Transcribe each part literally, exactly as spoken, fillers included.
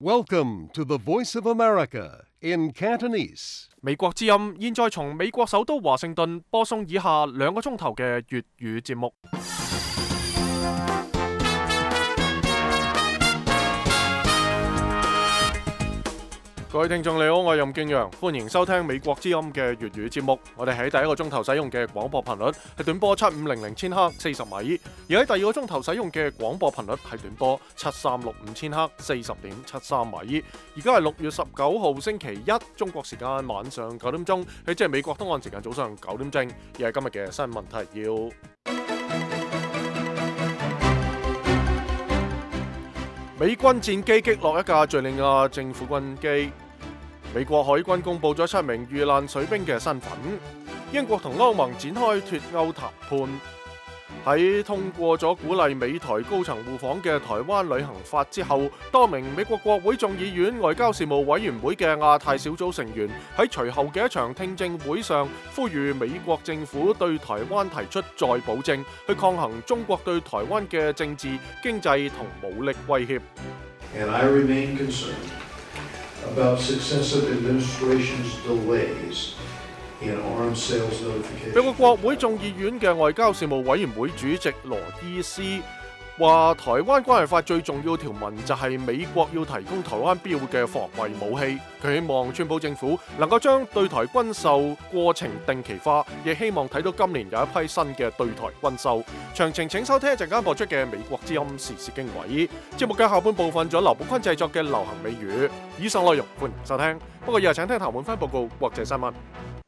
Welcome to the Voice of America in Cantonese. 美國之音現在從美國首都華盛頓播送以下兩個鐘頭嘅粵語節目。各位聽眾你好，我係任敬陽，歡迎收聽美國之音嘅粵語節目。我哋喺第一個鐘頭使用嘅廣播頻率係短波七五零零千赫四十米，而喺第二個鐘頭使用嘅廣播頻率係短波七三六五千赫四十點七三米。而家係六月十九號星期一，中國時間晚上九點鐘，即係美國東岸時間早上九點正，而係今日嘅新聞提要。美軍戰機擊落一架敘利亞政府軍機。美國海軍公布咗七名遇難水兵嘅身份。英國同歐盟展開脫歐談判。喺通過咗鼓勵美台高層互訪嘅台灣旅行法之後，多名美國國會眾議院外交事務委員會嘅亞太小組成員喺隨後嘅一場聽證會上，呼籲美國政府對台灣提出再保證，去抗衡中國對台灣嘅政治、經濟同武力威脅。 And I remain concerned about successive administrations' delays in arms sales notification. 美國國會眾議院嘅外交事務委員會主席羅伊斯話，台灣關係法最重要條文就係美國要提供台灣必要嘅防衛武器。佢希望川普政府能夠將對台軍售過程定期化，亦希望睇到今年有一批新嘅對台軍售。詳情請收聽一陣間播出嘅美國之音時事經緯。節目嘅下半部分仲有劉寶坤製作嘅流行美語。以上內容歡迎收聽。不過以下請聽譚滿輝報告國際新聞。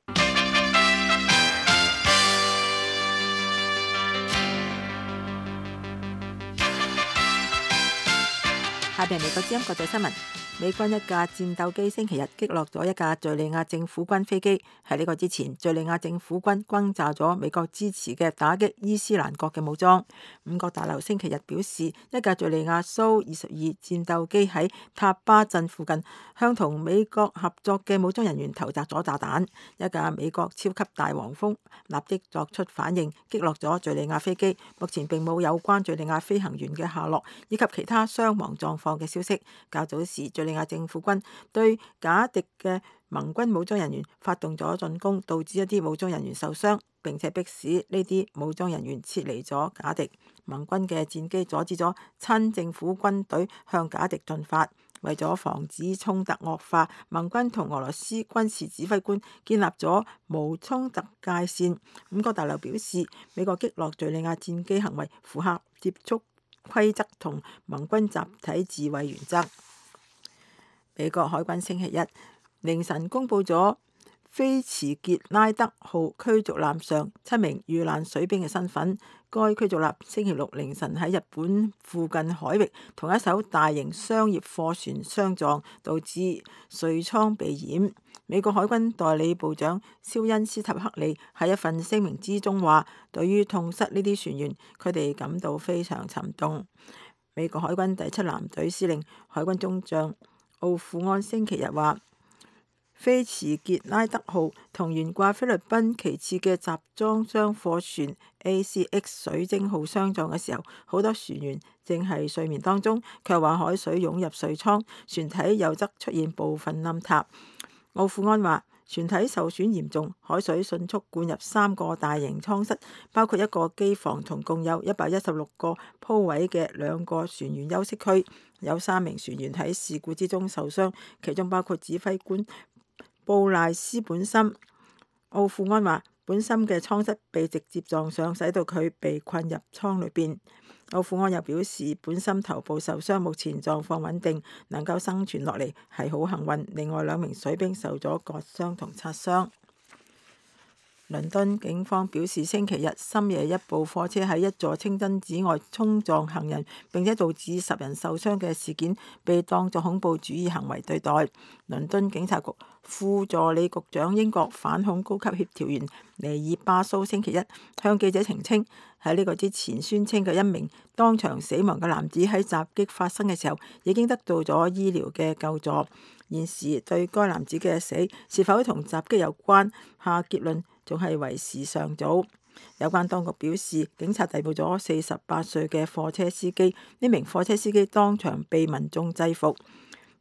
下邊美國之音國際新聞。美軍一架戰鬥機星期日擊落咗一架敘利亞政府軍飛機。喺呢個之前，敘利亞政府軍轟炸咗美國支持嘅打擊伊斯蘭國嘅武裝。五角大樓星期日表示，一架敘利亞蘇二十二戰鬥機喺塔巴鎮附近向同美國合作嘅武裝人員投擲咗炸彈。一架美國超級大黃蜂立即作出反應，擊落咗敘利亞飛機。目前並冇有關敘利亞飛行員嘅下落以及其他傷亡狀況嘅消息。較早時，敘利亞政府軍對賈迪嘅盟軍武裝人員發動咗進攻，導致一啲武裝人員受傷，並且迫使呢啲武裝人員撤離咗賈迪。盟軍嘅戰機阻止咗親政府軍隊向賈迪進發。為咗防止衝突惡化，盟軍同俄羅斯軍事指揮官建立咗無衝突界線。五角大樓表示，美國擊落敘利亞戰機行為符合接觸規則同盟軍集體自衛原則。美國海軍星期一凌晨公布咗菲茨傑拉德號驅逐艦上七名遇難水兵嘅身份。該驅逐艦星期六凌晨喺日本附近海域同一艘大型商業貨船相撞，導致稅艙被淹。美國海軍代理部長肖恩斯塔克利喺一份聲明之中話，對於痛失呢啲船員，佢哋感到非常沉痛。美國海軍第七艦隊司令海軍中將奧庫安星期日話，菲茨傑拉德號同懸掛菲律賓旗幟嘅集裝箱貨船 A C X 水晶號相撞嘅時候，好多船員正係睡眠當中，卻話海水湧入稅艙，船體右側出現部分冧塌。奧庫安話，船體受損嚴重，海水迅速灌入三個大型艙室，包括一個機房同共有一百一十六個鋪位嘅兩個船員休息區。有三名船員喺事故之中受傷，其中包括指揮官布賴斯本森。奧庫安話，本森嘅艙室被直接撞上，使到佢被困入艙裏邊。奧庫安又表示，本森頭部受傷，目前狀況穩定，能夠生存落嚟係好幸運。另外兩名水兵受咗割傷同擦傷。倫敦警方表示，星期日深夜一部貨車喺一座清真寺外衝撞行人，並且導致十人受傷嘅事件，被當作恐怖主義行為對待。倫敦警察局副助理局長、英國反恐高級協調員尼爾巴蘇星期一向記者澄清，喺呢個之前宣稱嘅一名當場死亡嘅男子喺襲擊發生嘅時候已經得到咗醫療嘅救助。現時對該男子嘅死是否同襲擊有關下結論仲係為時尚早。有關當局表示，警察逮捕咗四十八歲嘅貨車司機，呢名貨車司機當場被民眾制服。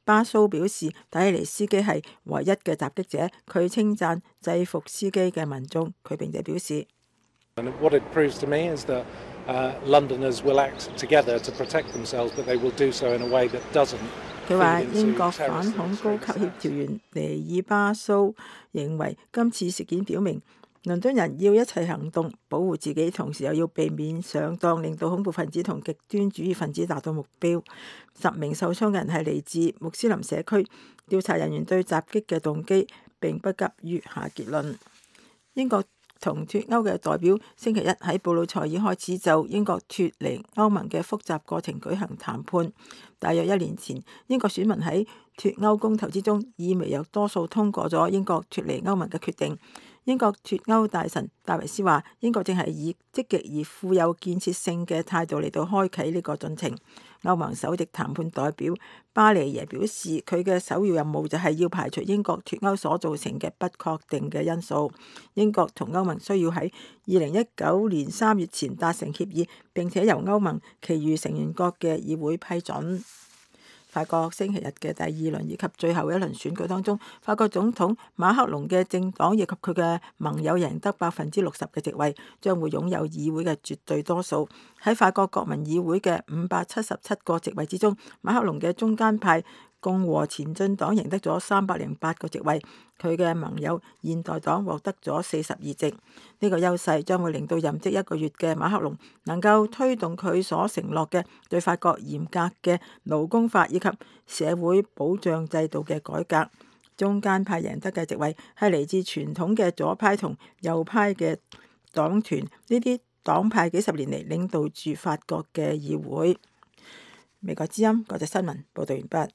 巴蘇表示，睇起嚟司機係唯一嘅襲擊者。佢稱讚制服司機嘅民眾。佢並且表示，佢話英國反恐高級協調員尼爾巴蘇認為今次事件表明，倫敦人要一齊行動，保護自己，同時又要避免上當，令到恐怖分子同極端主義分子達到目標。十名受傷嘅人係嚟自穆斯林社區。調查人員對襲擊嘅動機並不急於下結論。英國同脫歐嘅代表星期一喺布魯塞爾開始就英國脫離歐盟嘅複雜過程舉行談判。大約一年前，英國選民喺脫歐公投之中，以微弱多數通過咗英國脫離歐盟嘅決定。英國脫歐大臣戴維斯話：英國正係以積極而富有建設性嘅態度嚟到開啓呢個進程。歐盟首席談判代表巴尼耶表示，佢嘅首要任務就係要排除英國脫歐所造成嘅不確定嘅因素。英國同歐盟需要喺二零一九年三月前達成協議，並且由歐盟其餘成員國嘅議會批准。法國星期日嘅第二輪以及最後一輪選舉當中，法國總統馬克龍嘅政黨以及佢嘅盟友贏得百分之六十嘅席位，將會擁有議會嘅絕對多數。喺法國國民議會嘅五百七十七個席位之中，馬克龍嘅中間派共和前進黨贏得咗三百零八個席位，佢嘅盟友現代黨獲得咗四十二席。呢、這個優勢將會令到任職一個月嘅馬克龍能夠推動佢所承諾嘅對法國嚴格嘅勞工法以及社會保障制度嘅改革。中間派贏得嘅席位係嚟自傳統嘅左派同右派嘅黨團，呢啲黨派幾十年嚟領導住法國嘅議會。美國之音國際新聞報道完畢。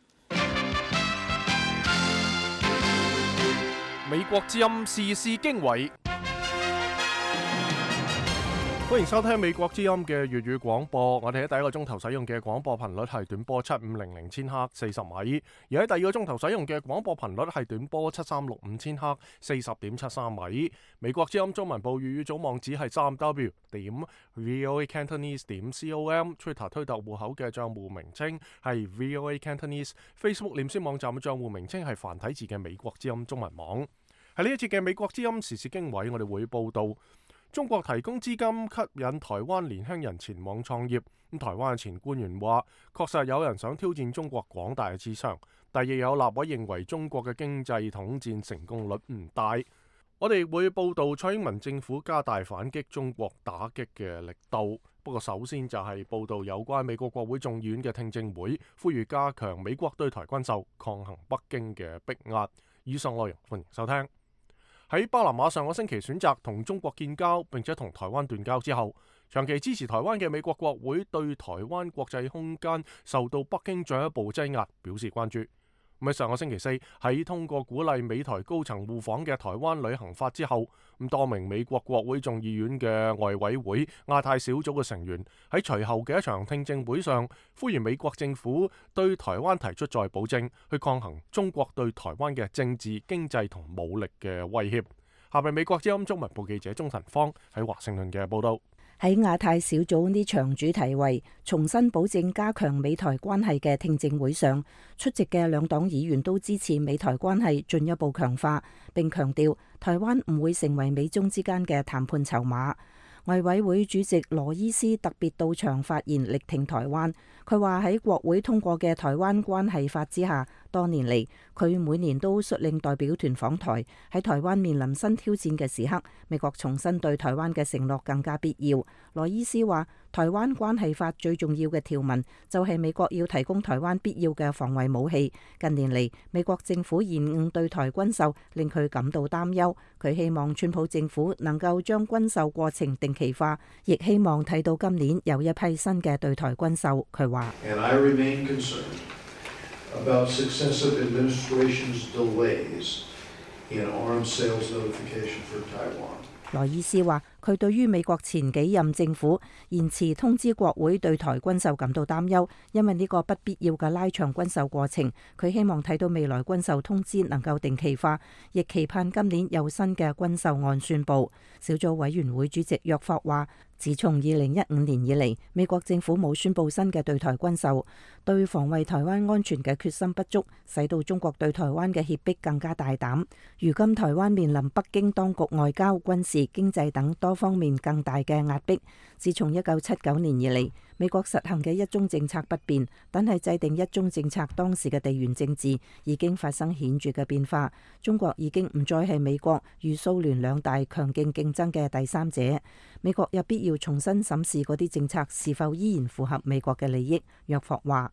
美國之音時事經緯，歡迎收聽美國之音嘅粵語廣播。我哋喺第一個鐘頭使用嘅廣播頻率係短波七五零零千赫四十米，而喺第二個鐘頭使用嘅廣播頻率係短波七三六五千赫四十點七三米。美國之音中文部粵語組網址係三 w 點 voa cantonese 點 com，Twitter 推特戶口嘅賬戶名稱係 voa cantonese，Facebook 臉書網站嘅賬戶名稱係繁體字嘅美國之音中文網。喺呢一節嘅美國之音時事經緯，我哋會報道中國提供資金吸引台灣年輕人前往創業。咁台灣嘅前官員話，確實有人想挑戰中國廣大嘅智商，但亦有立委認為中國嘅經濟統戰成功率唔大。我哋會報道蔡英文政府加大反擊中國打擊嘅力度。不過首先就係報道有關美國國會眾議院嘅聽證會，呼籲加強美國對台軍售，抗衡北京嘅逼壓。以上內容歡迎收聽。喺巴拿馬上個星期選擇同中國建交，並且同台灣斷交之後，長期支持台灣嘅美國國會對台灣國際空間受到北京進一步擠壓表示關注。咁喺上個星期四喺通過鼓勵美台高層互訪嘅台灣旅行法之後，咁多名美國國會眾議院嘅外委會亞太小組嘅成員喺隨後嘅一場聽證會上，呼籲美國政府對台灣提出再保證，去抗衡中國對台灣嘅政治、經濟同武力嘅威脅。下面美國之音中文部記者鍾騰芳喺華盛頓嘅報道。 喺亞太小組呢場主題為重新保證加強美台關係嘅聽證會上，出席嘅兩黨議員都支持美台關係進一步強化，並強調台灣唔會成為美中之間嘅談判籌碼。外委會主席羅伊斯特別到場發言，力挺台灣。佢話喺國會通過嘅台灣關係法之下，多年嚟佢每年都率領代表團訪台。喺台灣面臨新挑戰嘅時刻，美國重新對台灣嘅承諾更加必要。羅伊斯話，台灣關係法最重要嘅條文就係美國要提供台灣必要嘅防衛武器。近年嚟，美國政府延誤對台軍售，令佢感到擔憂。佢希望川普政府能夠將軍售過程定期化，亦希望睇到今年有一批新嘅對台軍售。佢話 And I remain concerned about successive administrations' delays in arms sales notification for Taiwan. 羅伊斯話： 佢對於美國前幾任政府延遲通知國會對台軍售感到擔憂，因為呢個不必要嘅拉長軍售過程。佢希望睇到未來軍售通知能夠定期化，亦期盼今年有新嘅軍售案宣佈。小組委員會主席約霍話，自從二零一五年以嚟，美國政府冇宣佈新嘅對台軍售，對防衛台灣安全嘅決心不足，使到中國對台灣嘅脅迫更加大膽。如今台灣面臨北京當局外交、軍事、經濟等多方面更大嘅壓迫。自從一九七九年以嚟，美國實行嘅一中政策不變，但係制定一中政策當時嘅地緣政治已經發生顯著嘅變化。中國已經唔再係美國與蘇聯兩大強勁競爭嘅第三者。美國有必要重新審視嗰啲政策是否依然符合美國嘅利益。約霍話：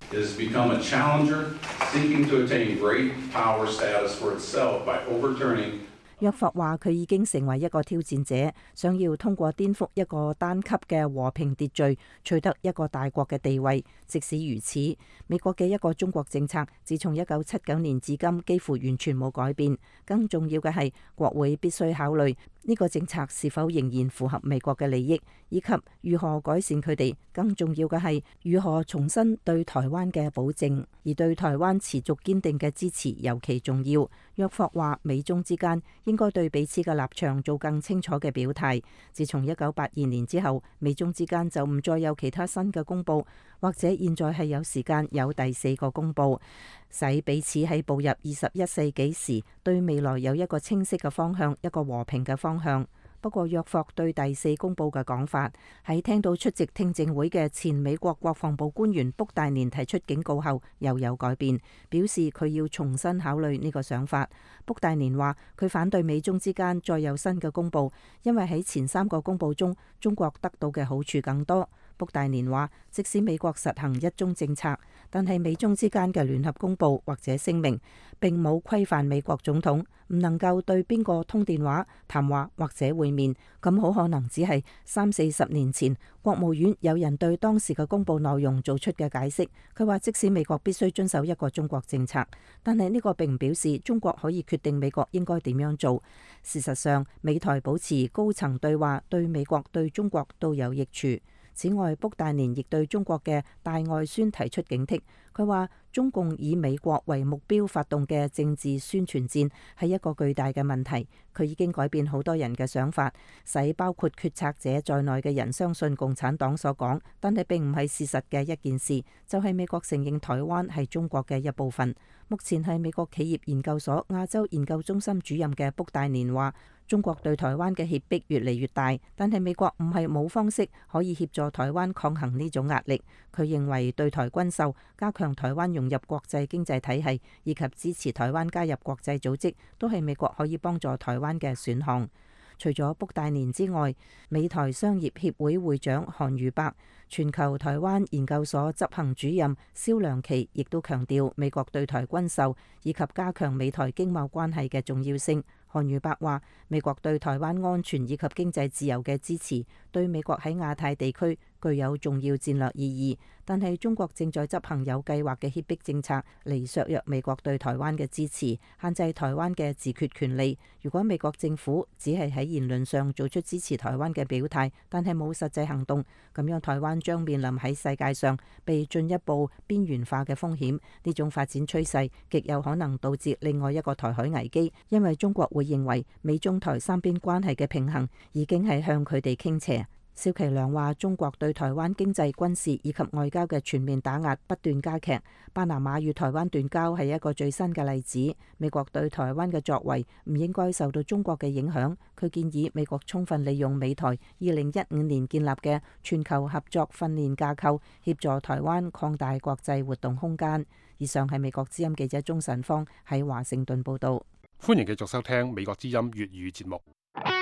約霍話佢已經成為一個挑戰者，想要通過顛覆一個單級嘅和平秩序，取得一個大國嘅地位。即使如此，美國嘅一個中國政策自從一九七九年至今幾乎完全冇改變。更重要嘅係，國會必須考慮呢個政策是否仍然符合美國嘅利益，以及如何改善佢哋。更重要嘅係如何重申對台灣嘅保證，而對台灣持續堅定嘅支持尤其重要。約霍話，美中之間應該對彼此嘅立場做更清楚嘅表態。自從一九八二年之後，美中之間就唔再有其他新嘅公佈，或者現在係有時間有第四個公佈，使彼此喺步入二十一世紀時對未來有一個清晰嘅方向，一個和平嘅方向。不過約霍對第四公佈嘅講法，喺聽到出席聽證會嘅前美國國防部官員卜戴連提出警告後，又有改變，表示佢要重新考慮呢個想法。卜戴連話佢反對美中之間再有新嘅公佈，因為喺前三個公佈中，中國得到嘅好處更多。卜戴連話，即使美國實行一中政策，但係美中之間嘅聯合公佈或者聲明並冇規範美國總統唔能夠對邊個通電話、談話或者會面，咁好可能只係三四十年前國務院有人對當時嘅公佈內容做出嘅解釋。佢話即使美國必須遵守一個中國政策，但係呢個並唔表示中國可以決定美國應該點樣做。事實上，美台保持高層對話對美國對中國都有益處。此外，卜戴連亦對中國嘅大外宣提出警惕。佢話中共以美國為目標發動嘅政治宣傳戰係一個巨大嘅問題。佢已經改變好多人嘅想法，使包括決策者在內嘅人相信共產黨所講，但係並唔係事實嘅一件事，就係美國承認台灣係中國嘅一部分。目前係美國企業研究所亞洲研究中心主任嘅卜戴連話，中國對台灣嘅脅迫越嚟越大，但係美國唔係冇方式可以協助台灣抗衡呢種壓力。佢認為對台軍售、加強台灣融入國際經濟體系以及支持台灣加入國際組織，都係美國可以幫助台灣嘅選項。除咗卜戴連之外，美台商業協會會長韓如伯、全球台灣研究所執行主任蕭良琪亦都強調美國對台軍售以及加強美台經貿關係嘅重要性。韓如伯話：美國對台灣安全以及經濟自由嘅支持，對美國喺亞太地區具有重要戰略意義。但係中國正在執行有計劃嘅脅迫政策，嚟削弱美國對台灣嘅支持，限制台灣嘅自決權利。如果美國政府只係喺言論上做出支持台灣嘅表態，但係冇實際行動，咁樣台灣將面臨喺世界上被進一步邊緣化嘅風險。呢種發展趨勢極有可能導致另外一個台海危機，因為中國會認為美中台三邊關係嘅平衡已經係向佢哋傾斜。蕭其良話：中國對台灣經濟、軍事以及外交嘅全面打壓不斷加劇。巴拿馬與台灣斷交係一個最新嘅例子。美國對台灣嘅作為唔應該受到中國嘅影響。佢建議美國充分利用美台二零一五年建立嘅全球合作訓練架構，協助台灣擴大國際活動空間。以上係美國之音記者鍾晨芳喺華盛頓報道。 歡迎繼續收聽美國之音粵語節目。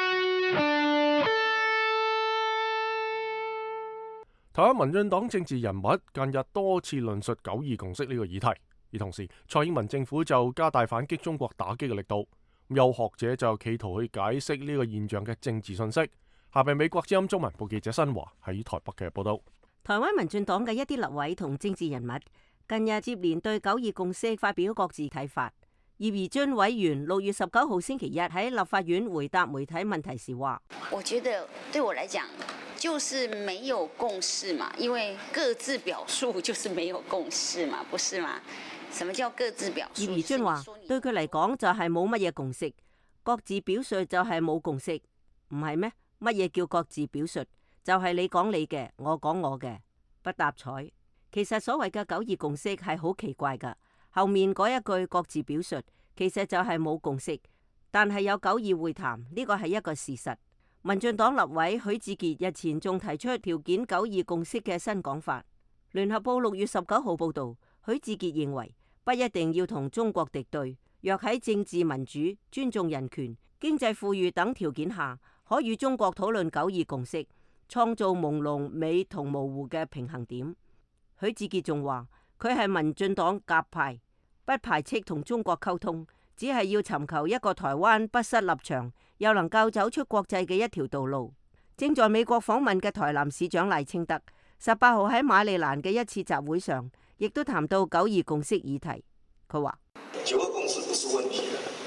台灣民進黨政治人物近日多次論述九二共識呢個議題，而同時蔡英文政府就加大反擊中國打擊嘅力度。有學者就企圖去解釋呢個現象嘅政治信息。下邊美國之音中文部記者新華喺台北嘅報道。 台灣民進黨嘅一啲立委同政治人物近日接連對九二共識發表各自睇法。 葉宜津委員六月十九號星期一喺立法院回答媒體問題時話： 我覺得對我來講，就是沒有共識嘛，因為各自表述就是沒有共識嘛，不是嗎？什麼叫各自表述？ 葉宜津話：對佢嚟講就係冇乜嘢共識，各自表述就係冇共識，唔係咩？乜嘢叫各自表述？就係你講你嘅，我講我嘅，不搭彩。其實所謂嘅九二共識係好奇怪噶，後面嗰一句各自表述，其實就係冇共識，但係有九二會談，呢個係一個事實。民進黨立委許智傑日前仲提出條件九二共識嘅新講法。聯合報六月十九號報道，許智傑認為不一定要同中國敵對，若喺政治民主、尊重人權、經濟富裕等條件下，可與中國討論九二共識，創造朦朧美同模糊嘅平衡點。許智傑仲話，佢係民進黨鴿派，不排斥同中國溝通，只係要尋求一個台灣不失立場，又能夠走出國際嘅一條道路。正在美國訪問嘅台南市長賴清德，十八號喺馬里蘭嘅一次集會上，亦都談到九二共識議題。佢話： 九二共識不是問題，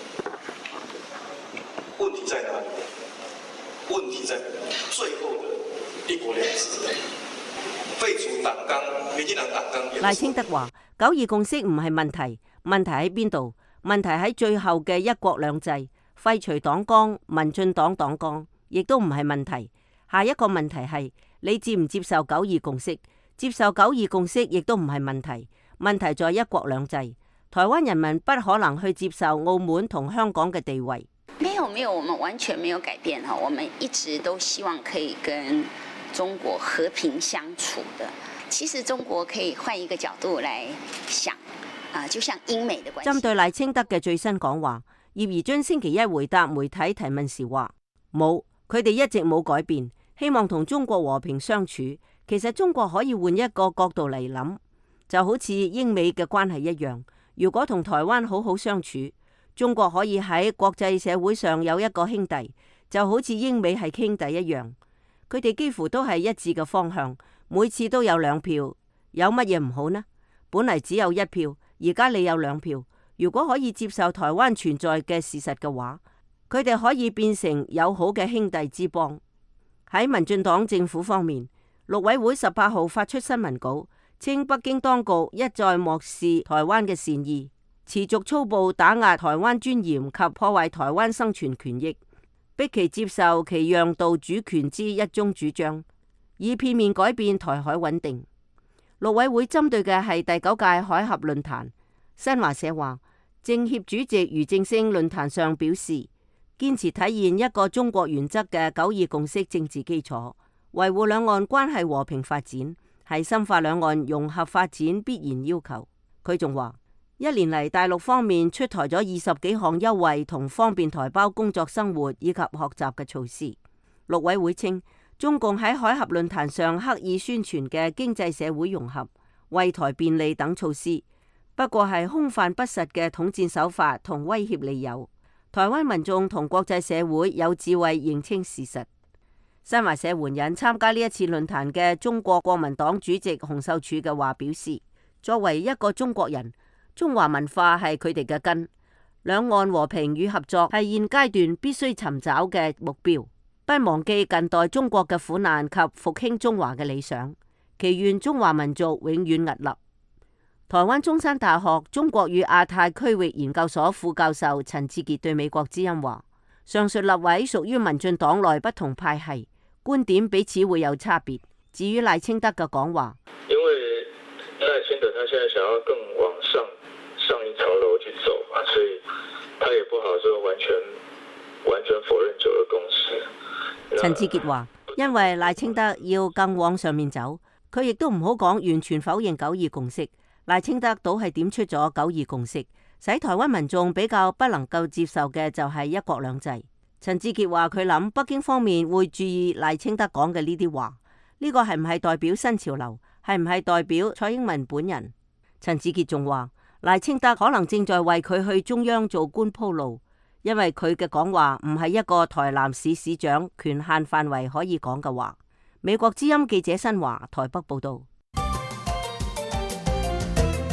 問題在哪裡？問題在最後的一國兩制。廢除黨綱，民進黨黨綱。 賴清德話：九二共識唔係問題，問題喺邊度？問題喺最後嘅一國兩制。廢除黨綱，民進黨黨綱，亦都唔係問題。下一個問題係你接唔接受九二共識？接受九二共識亦都唔係問題。問題在一國兩制。台灣人民不可能去接受澳門同香港嘅地位。 沒有沒有，我們完全沒有改變哈，我們一直都希望可以跟中國和平相處的。其實中國可以換一個角度來想，啊，就像英美的關係。 針對賴清德嘅最新講話，葉宜津星期一回答媒體提問時話：冇，佢哋一直冇改變，希望同中國和平相處。其實中國可以換一個角度嚟諗，就好似英美嘅關係一樣。如果同台灣好好相處，中國可以喺國際社會上有一個兄弟，就好似英美係兄弟一樣。佢哋幾乎都係一致嘅方向，每次都有兩票，有乜嘢唔好呢？本嚟只有一票，而家你有兩票。如果可以接受台灣存在嘅事實嘅話，佢哋可以變成友好嘅兄弟之邦。喺民進黨政府方面，陸委會十八號發出新聞稿，稱北京當局一再漠視台灣嘅善意，持續粗暴打壓台灣尊嚴及破壞台灣生存權益，逼其接受其讓渡主權之一中主張，以片面改變台海穩定。陸委會針對嘅係第九屆海峽論壇。新華社話，政協主席俞正聲論壇上表示，堅持體現一個中國原則嘅九二共識政治基礎，維護兩岸關係和平發展，係深化兩岸融合發展必然要求。佢仲話，一年嚟大陸方面出台咗二十幾項優惠同方便台胞工作生活以及學習嘅措施。陸委會稱，中共喺海峽論壇上刻意宣傳嘅經濟社會融合、惠台便利等措施，不過係空泛不實嘅統戰手法同威脅利誘。台灣民眾同國際社會有智慧認清事實。新華社援引參加呢一次論壇嘅中國國民黨主席洪秀柱嘅話表示，作為一個中國人，中華文化係佢哋嘅根，兩岸和平與合作係現階段必須尋找嘅目標，不忘記近代中國嘅苦難及復興中華嘅理想，祈願中華民族永遠屹立。台灣中山大學中國與亞太區域研究所副教授陳志傑對美國之音話，上述立委屬於民進黨內不同派系，觀點彼此會有差別。至於賴清德嘅講話， 因為賴清德他現在想要更往上上一層樓去走嘛，所以他也不好說完全完全否認九二共識。 陳志傑話，因為賴清德要更往上面走，佢亦都唔好講完全否認九二共識。賴清德倒係點出咗九二共識，使台灣民眾比較不能夠接受嘅就係一國兩制。陳志傑話佢諗北京方面會注意賴清德講嘅呢啲話，呢個係唔係代表新潮流，係唔係代表蔡英文本人？陳志傑仲話賴清德可能正在為佢去中央做官鋪路，因為佢嘅講話唔係一個台南市市長權限範圍可以講嘅話。美國之音記者新華台北報道。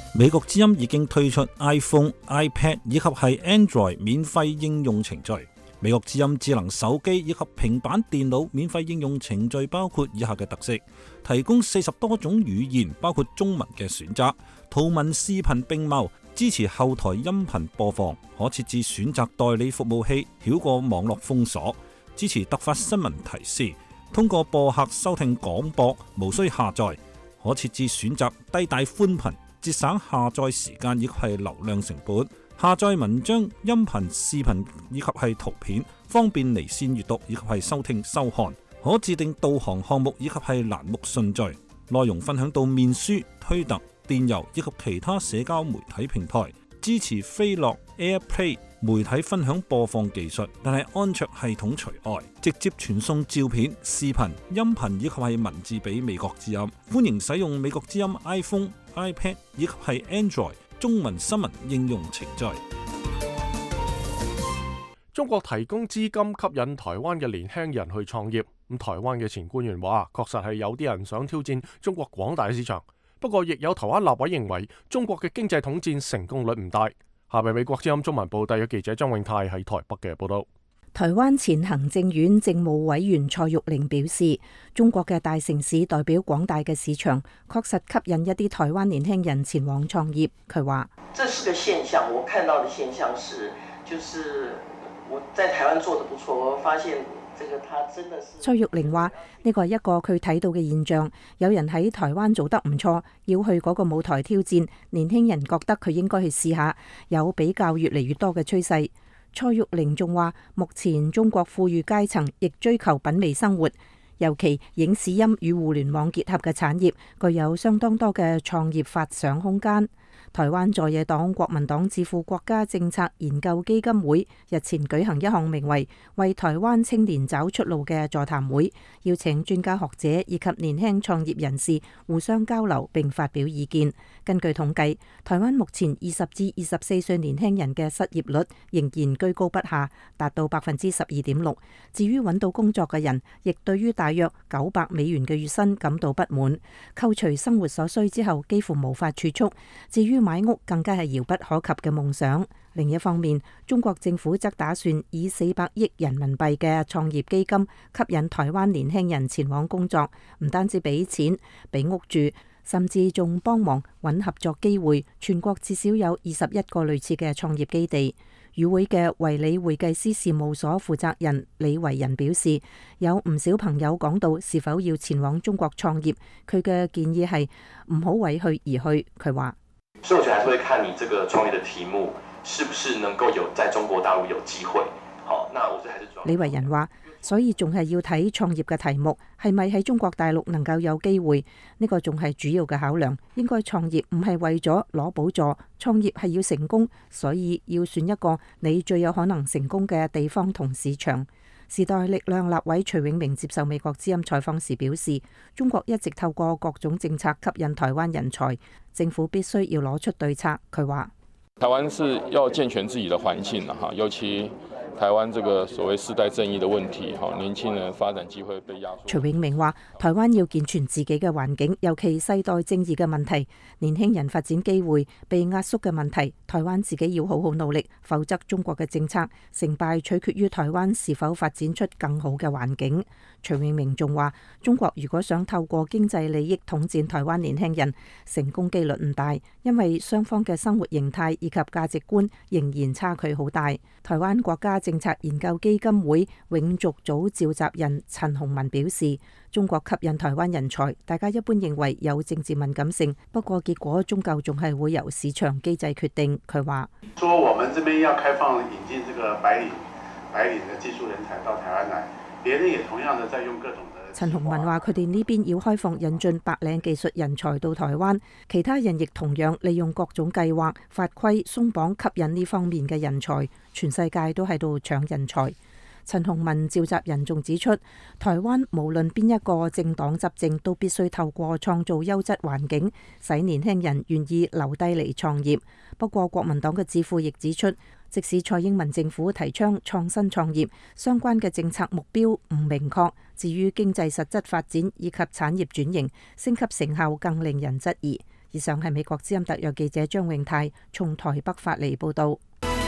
美國之音已經推出 iPhone、iPad 以及係 Android 免費應用程序。美國之音智能手機以及平板電腦免費應用程序包括以下嘅特色：提供四十多種語言，包括中文嘅選擇，圖文視頻並茂，支持後台音頻播放，可設置選擇代理服務器，繞過網絡封鎖，支持突發新聞提示，通過播客收聽廣播，無需下載，可設置選擇低帶寬頻，節省下載時間以及係流量成本。下載文章、音頻、視頻以及係圖片，方便離線閱讀以及係收聽收看。可自定導航項目以及係欄目順序。內容分享到面書、推特、電郵以及其他社交媒體平台。支持飛樂 AirPlay 媒體分享播放技術，但係安卓系統除外。直接傳送照片、視頻、音頻以及係文字俾美國之音。歡迎使用美國之音 iPhone、iPad 以及係 Android中文新聞應用程序。 中國提供資金吸引台灣嘅年輕人去創業。咁台灣嘅前官員話，確實係有啲人想挑戰中國廣大嘅市場。不過，亦有台灣立委認為中國嘅經濟統戰成功率唔大。下邊美國之音中文部特約記者張永泰喺台北嘅報道。 台灣前行政院政務委員蔡玉玲表示，中國嘅大城市代表廣大嘅市場，確實吸引一啲台灣年輕人前往創業。佢話： 這是個現象，我看到的現象是，就是我在台灣做得不錯，我發現這個他真的是。 蔡玉玲話：呢個係一個佢睇到嘅現象，有人喺台灣做得唔錯，要去嗰個舞台挑戰，年輕人覺得佢應該去試下，有比較越嚟越多嘅趨勢。蔡玉玲仲話：目前中國富裕階層亦追求品味生活，尤其影視音與互聯網結合嘅產業，具有相當多嘅創業發想空間。台灣在野黨國民黨智庫國家政策研究基金會日前舉行一項名為《為台灣青年找出路》嘅座談會，邀請專家學者以及年輕創業人士互相交流並發表意見。根據統計，台灣目前二十至二十四歲年輕人嘅失業率仍然居高不下，達到百分之十二點六。至於揾到工作嘅人，亦對於大約九百美元嘅月薪感到不滿，扣除生活所需之後，幾乎無法儲蓄。至於買屋更加係遙不可及嘅夢想。另一方面，中國政府則打算以四百億人民幣嘅創業基金吸引台灣年輕人前往工作，唔單止俾錢、俾屋住，甚至仲幫忙揾合作機會。全國至少有二十一個類似嘅創業基地。與會嘅維理會計師事務所負責人李維仁表示，有唔少朋友講到是否要前往中國創業，佢嘅建議係唔好為去而去。佢話： 所以我覺得還是會看你這個創業的題目是不是能夠有在中國大陸有機會。好，那我覺得還是主要。 李維仁話，所以仲係要睇創業嘅題目係咪喺中國大陸能夠有機會，呢個仲係主要嘅考量。應該創業唔係為咗攞補助，創業係要成功，所以要選一個你最有可能成功嘅地方同市場。時代力量立委徐永明接受美國之音採訪時表示，中國一直透過各種政策吸引台灣人才，政府必須要攞出對策。佢話： 台灣是要健全自己的環境啦，哈，尤其台灣這個所謂世代正義的問題，哈，年輕人發展機會被壓縮。 徐永明話：台灣要健全自己嘅環境，尤其世代正義嘅問題，年輕人發展機會被壓縮嘅問題，台灣自己要好好努力，否則中國嘅政策成敗取決於台灣是否發展出更好嘅環境。徐永明仲話：中國如果想透過經濟利益統戰台灣年輕人，成功機率唔大，因為雙方嘅生活形態以及價值觀仍然差距好大。台灣國家政策研究基金會永續組召集人陳洪文表示，中國吸引台灣人才，大家一般認為有政治敏感性，不過結果終究仲係會由市場機制決定。佢話： 說我們這邊要開放引進這個白領白領的技術人才到台灣來，別人也同樣的在用各種的。 陳洪文話：佢哋呢邊要開放引進白領技術人才到台灣，其他人亦同樣利用各種計劃、法規鬆綁吸引呢方面嘅人才。全世界都喺度搶人才。陳洪文召集人仲指出，台灣無論邊一個政黨執政，都必須透過創造優質環境，使年輕人願意留低嚟創業。不過，國民黨嘅智庫亦指出，即使蔡英文政府提倡創新創業，相關嘅政策目標唔明確，至於經濟實質發展以及產業轉型升級成效，更令人質疑。 以上係美國之音特約記者張永泰從台北發嚟報道。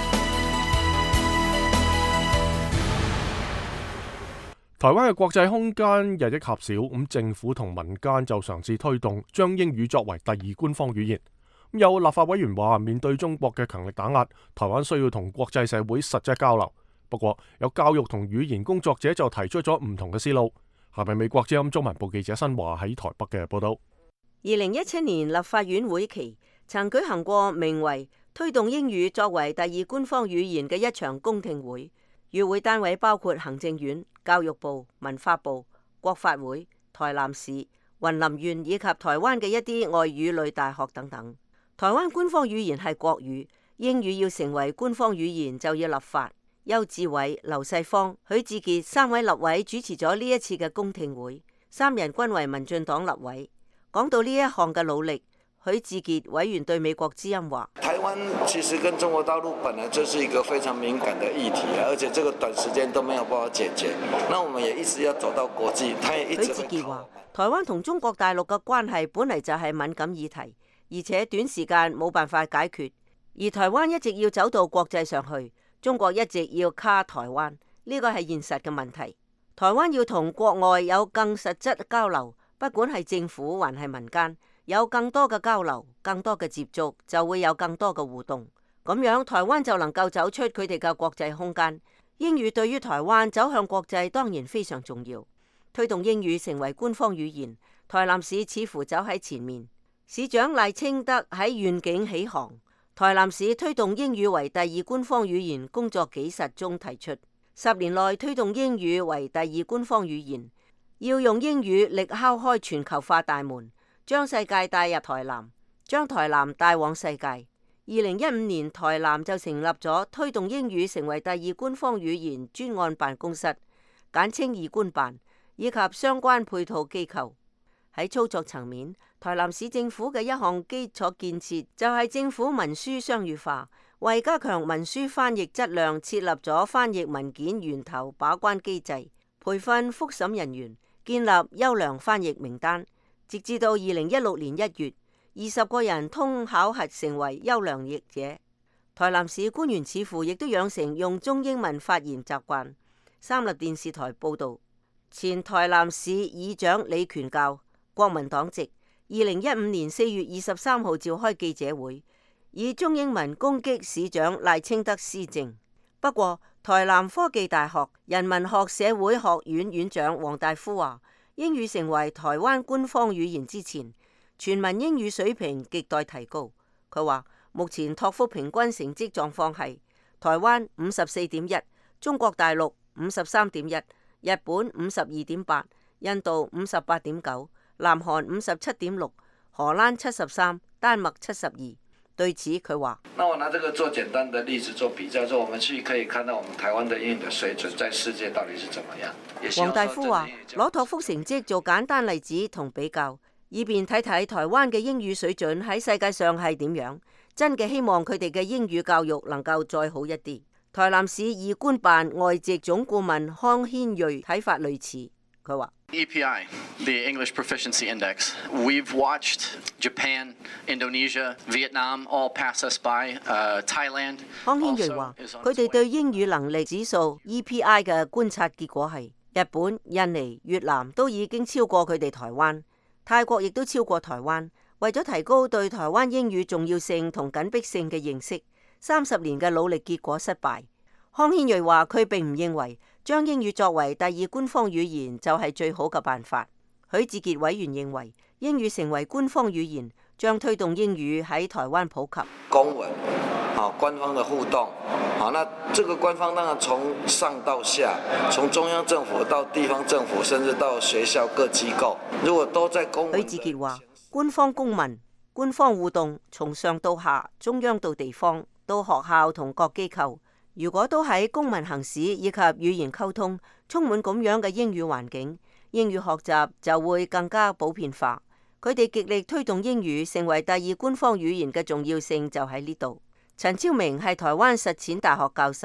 台灣嘅國際空間日益狹小，咁政府同民間就嘗試推動將英語作為第二官方語言。有立法委員話，面對中國嘅強力打壓，台灣需要同國際社會實質交流。不過，有教育同語言工作者就提出咗唔同嘅思路。下面美國之音中文部記者新華喺台北嘅報道。 二零一七年立法院會期曾舉行過名為推動英語作為第二官方語言嘅一場公聽會。與會單位包括行政院、教育部、文化部、國發會、台南市、雲林縣以及台灣嘅一啲外語類大學等等。台灣官方語言係國語，英語要成為官方語言就要立法。邱志偉、劉世芳、許智傑三位立委主持咗呢一次嘅公聽會，三人均為民進黨立委。講到呢一項嘅努力，許智傑委員對美國之音話： 台灣其實跟中國大陸本來就是一個非常敏感的議題，而且這個短時間都沒有辦法解決。那我們也一直要走到國際，他也一直。許智傑話：台灣同中國大陸嘅關係本嚟就係敏感議題，而且短時間冇辦法解決，而台灣一直要走到國際上去，中國一直要卡台灣，呢個係現實嘅問題。台灣要同國外有更實質交流，不管係政府還係民間。有更多嘅交流，更多嘅接觸，就會有更多嘅互動。咁樣台灣就能夠走出佢哋嘅國際空間。英語對於台灣走向國際當然非常重要。推動英語成為官方語言，台南市似乎走喺前面。市長賴清德喺願景起航，台南市推動英語為第二官方語言工作紀實中提出，十年內推動英語為第二官方語言，要用英語力敲開全球化大門。將世界帶入台南，將台南帶往世界。二零一五年，台南就成立咗推動英語成為第二官方語言專案辦公室，簡稱二官辦，以及相關配套機構。喺操作層面，台南市政府嘅一項基礎建設就係政府文書雙語化，為加強文書翻譯質量，設立咗翻譯文件源頭把關機制，培訓複審人員，建立優良翻譯名單。直至到二零一六年一月，二十個人通考核成為優良譯者。台南市官員似乎亦都養成用中英文發言習慣。三立電視台報導，前台南市議長李權教，國民黨籍，二零一五年四月二十三號召開記者會，以中英文攻擊市長賴清德施政。不過，台南科技大學人文學社會學院院長黃大夫話，英語成為台灣官方語言之前，全民英語水平亟待提高。佢話目前托福平均成績狀況係台灣五十四點一，中國大陸五十三點一，日本五十二點八，印度五十八點九，南韓五十七點六，荷蘭七十三，丹麥七十二。對此佢話： 那我拿這個做簡單的例子做比較，就我們去可以看到我們台灣的英語的水準在世界到底是怎麼樣。 黃大夫話：攞托福成績做簡單例子同比較，以便睇睇台灣嘅英語水準喺世界上係點樣。真嘅希望佢哋嘅英語教育能夠再好一啲。台南市二官辦外籍總顧問康軒瑞睇法類似，佢話 ：E P I, the English Proficiency Index, we've watched Japan, Indonesia, Vietnam all pass us by. Uh, Thailand. 康軒瑞話：佢哋對英語能力指數 E P I 嘅觀察結果係，日本、印尼、越南都已經超過佢哋台灣，泰國亦都超過台灣。為咗提高對台灣英語重要性同緊迫性嘅認識，三十年嘅努力結果失敗。康軒瑞話：佢並唔認為將英語作為第二官方語言就係最好嘅辦法。許智傑委員認為，英語成為官方語言，將推動英語喺台灣普及。 公文，啊，官方的互動，啊，那這個官方當然從上到下，從中央政府到地方政府，甚至到學校各機構，如果都在公文。 許智傑話：官方公民、官方互動，從上到下，中央到地方，到學校同各機構，如果都喺公民行使以及語言溝通，充滿咁樣嘅英語環境，英語學習就會更加普遍化。佢哋極力推動英語成為第二官方語言嘅重要性就喺呢度。陳超明係台灣實踐大學教授，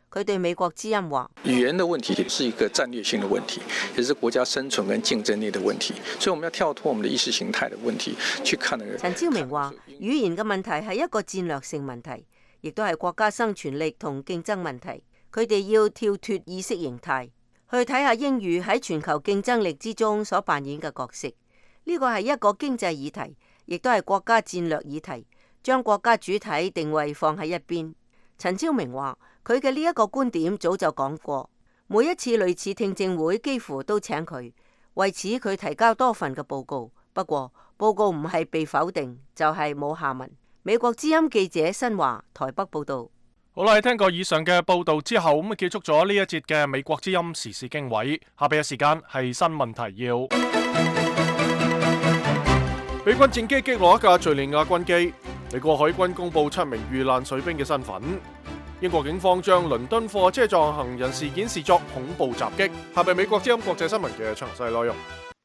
佢對美國之音話： 語言的問題是一個戰略性的問題，也是國家生存跟競爭力的問題，所以我們要跳脫我們的意識形態的問題去看那個。 陳超明話：語言嘅問題係一個戰略性問題，亦都係國家生存力同競爭問題。佢哋要跳脫意識形態，去睇下英語喺全球競爭力之中所扮演嘅角色。呢個係一個經濟議題，亦都係國家戰略議題，將國家主體定位放喺一邊。陳超明話：佢嘅呢一個觀點早就講過，每一次類似聽證會幾乎都請佢，為此佢提交多份嘅報告。不過報告唔係被否定，就係冇下文。美國之音記者新華台北報道。 好啦，聽過以上嘅報道之後，咁啊結束咗呢一節嘅美國之音時事經緯。下邊嘅時間係新聞提要。美軍戰機擊落一架敘利亞軍機，美國海軍公布七名遇難水兵嘅身份。英國警方將倫敦貨車撞行人事件視作恐怖襲擊。下邊美國之音國際新聞嘅詳細內容。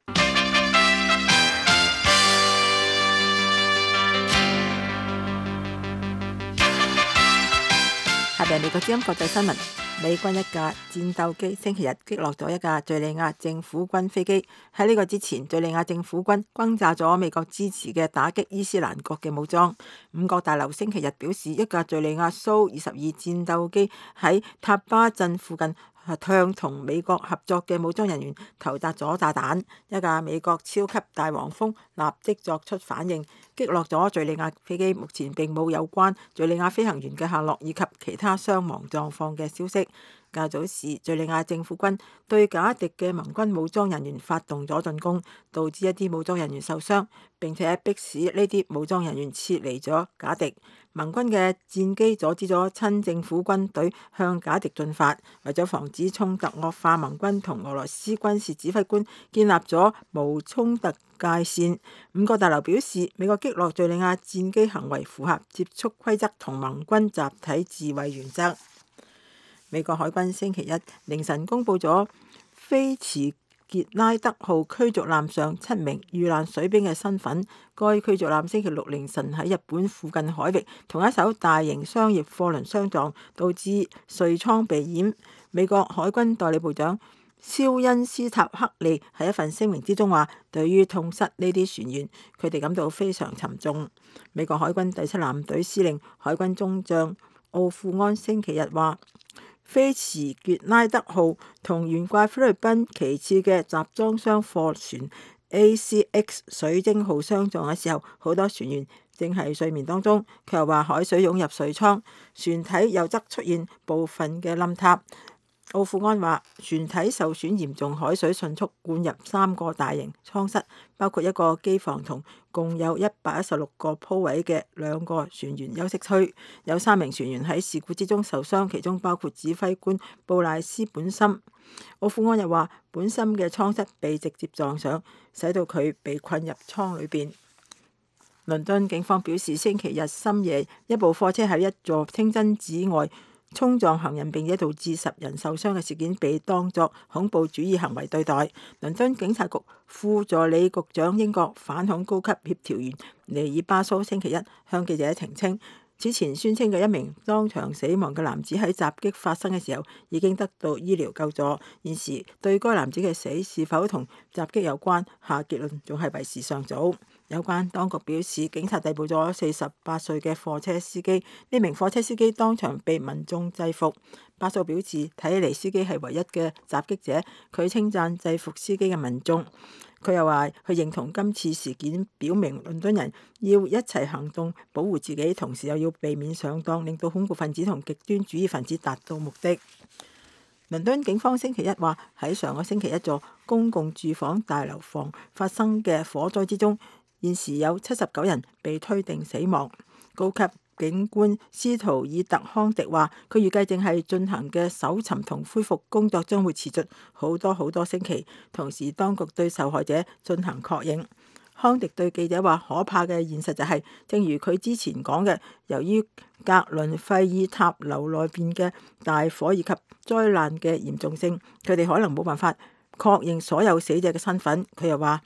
下邊美國之音國際新聞，美軍一架戰鬥機星期日擊落咗一架敘利亞政府軍飛機。喺呢個之前，敘利亞政府軍轟炸咗美國支持嘅打擊伊斯蘭國嘅武裝。五角大樓星期日表示，一架敘利亞蘇二十二戰鬥機喺塔巴鎮附近向同美國合作嘅武裝人員投擲咗炸彈，一架美國超級大黃蜂立即作出反應，擊落咗敘利亞飛機。目前並冇有關敘利亞飛行員嘅下落以及其他傷亡狀況嘅消息。較早時，敘利亞政府軍對賈迪嘅盟軍武裝人員發動咗進攻，導致一啲武裝人員受傷，並且迫使呢啲武裝人員撤離咗賈迪。盟軍嘅戰機阻止咗親政府軍隊向賈迪進發，為咗防止衝突惡化，盟軍同俄羅斯軍事指揮官建立咗無衝突界線。五角大樓表示，美國擊落敘利亞戰機行為符合接觸規則同盟軍集體自衛原則。美國海軍星期一凌晨公布咗菲茨傑拉德號驅逐艦上七名遇難水兵嘅身份。該驅逐艦星期六凌晨喺日本附近海域同一艘大型商業貨輪相撞，導致舷艙被淹。美國海軍代理部長肖恩斯塔克利喺一份聲明之中話，對於痛失呢啲船員，佢哋感到非常沉重。美國海軍第七艦隊司令海軍中將奧富安星期日話，菲茨傑拉德號同懸掛菲律賓旗幟嘅集裝箱貨船 A C X 水晶號相撞嘅時候，好多船員正係睡眠當中。佢又話海水湧入水艙，船體右側出現部分嘅冧塌。奧富安話船體受損嚴重，海水迅速灌入三個大型艙室，包括一個機房同共有一百一十六個鋪位嘅兩個船員休息區。有三名船員喺事故之中受傷，其中包括指揮官布賴斯本森。奧富安又話本森嘅艙室被直接撞上，使到佢被困入艙裏邊。倫敦警方表示，星期日深夜一部貨車喺一座清真寺外衝撞行人，並且導致十人受傷嘅事件被當作恐怖主義行為對待。倫敦警察局副助理局長、英國反恐高級協調員尼爾巴蘇星期一向記者澄清，此前宣稱嘅一名當場死亡嘅男子喺襲擊發生嘅時候已經得到醫療救助。現時對該男子嘅死是否同襲擊有關，下結論仲係為時尚早。有關當局表示，警察逮捕咗四十八歲嘅貨車司機，呢名貨車司機當場被民眾制服。巴蘇表示，睇起嚟司機係唯一嘅襲擊者，佢稱讚制服司機嘅民眾。佢又話，佢認同今次事件表明倫敦人要一齊行動保護自己，同時又要避免上當，令到恐怖分子同極端主義分子達到目的。倫敦警方星期一話，喺上個星期一座公共住房大樓房發生嘅火災之中，現時有七十九人被推定死亡。高級警官斯圖爾特康迪話，佢預計正係進行嘅搜尋同恢復工作將會持續好多好多星期，同時當局對受害者進行確認。康迪對記者話，可怕嘅現實就係、是，正如佢之前講嘅，由於格倫費爾塔樓內邊嘅大火以及災難嘅嚴重性，佢哋可能冇辦法確認所有死者嘅身份。佢又話，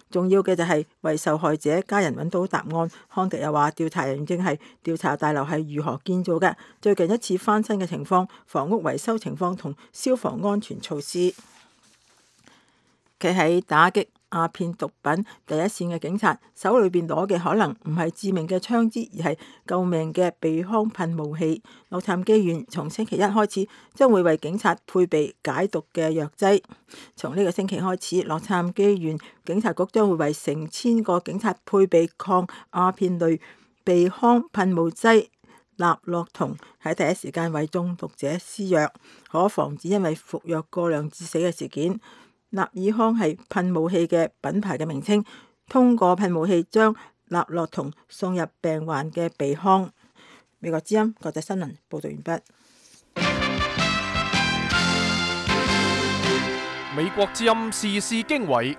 重要嘅就係為受害者家人揾到答案。康迪又話，調查人正係調查大樓係如何建造嘅，最近一次翻新嘅情況、房屋維修情況同消防安全措施。佢喺打擊鴉片毒品第一線嘅警察手裏邊攞嘅可能唔係致命嘅槍支，而係救命嘅鼻腔噴霧器。洛杉磯縣從星期一開始將會為警察配備解毒嘅藥劑。從呢個星期開始，洛杉磯縣警察局將會為成千個警察配備抗鴉片類鼻腔噴霧劑納洛酮，喺第一時間為中毒者施藥，可防止因為服藥過量致死嘅事件。納爾康係噴霧器嘅品牌嘅名稱，通過噴霧器將納洛酮送入病患嘅鼻腔。美國之音國際新聞報道完畢。 美國之音時事經緯。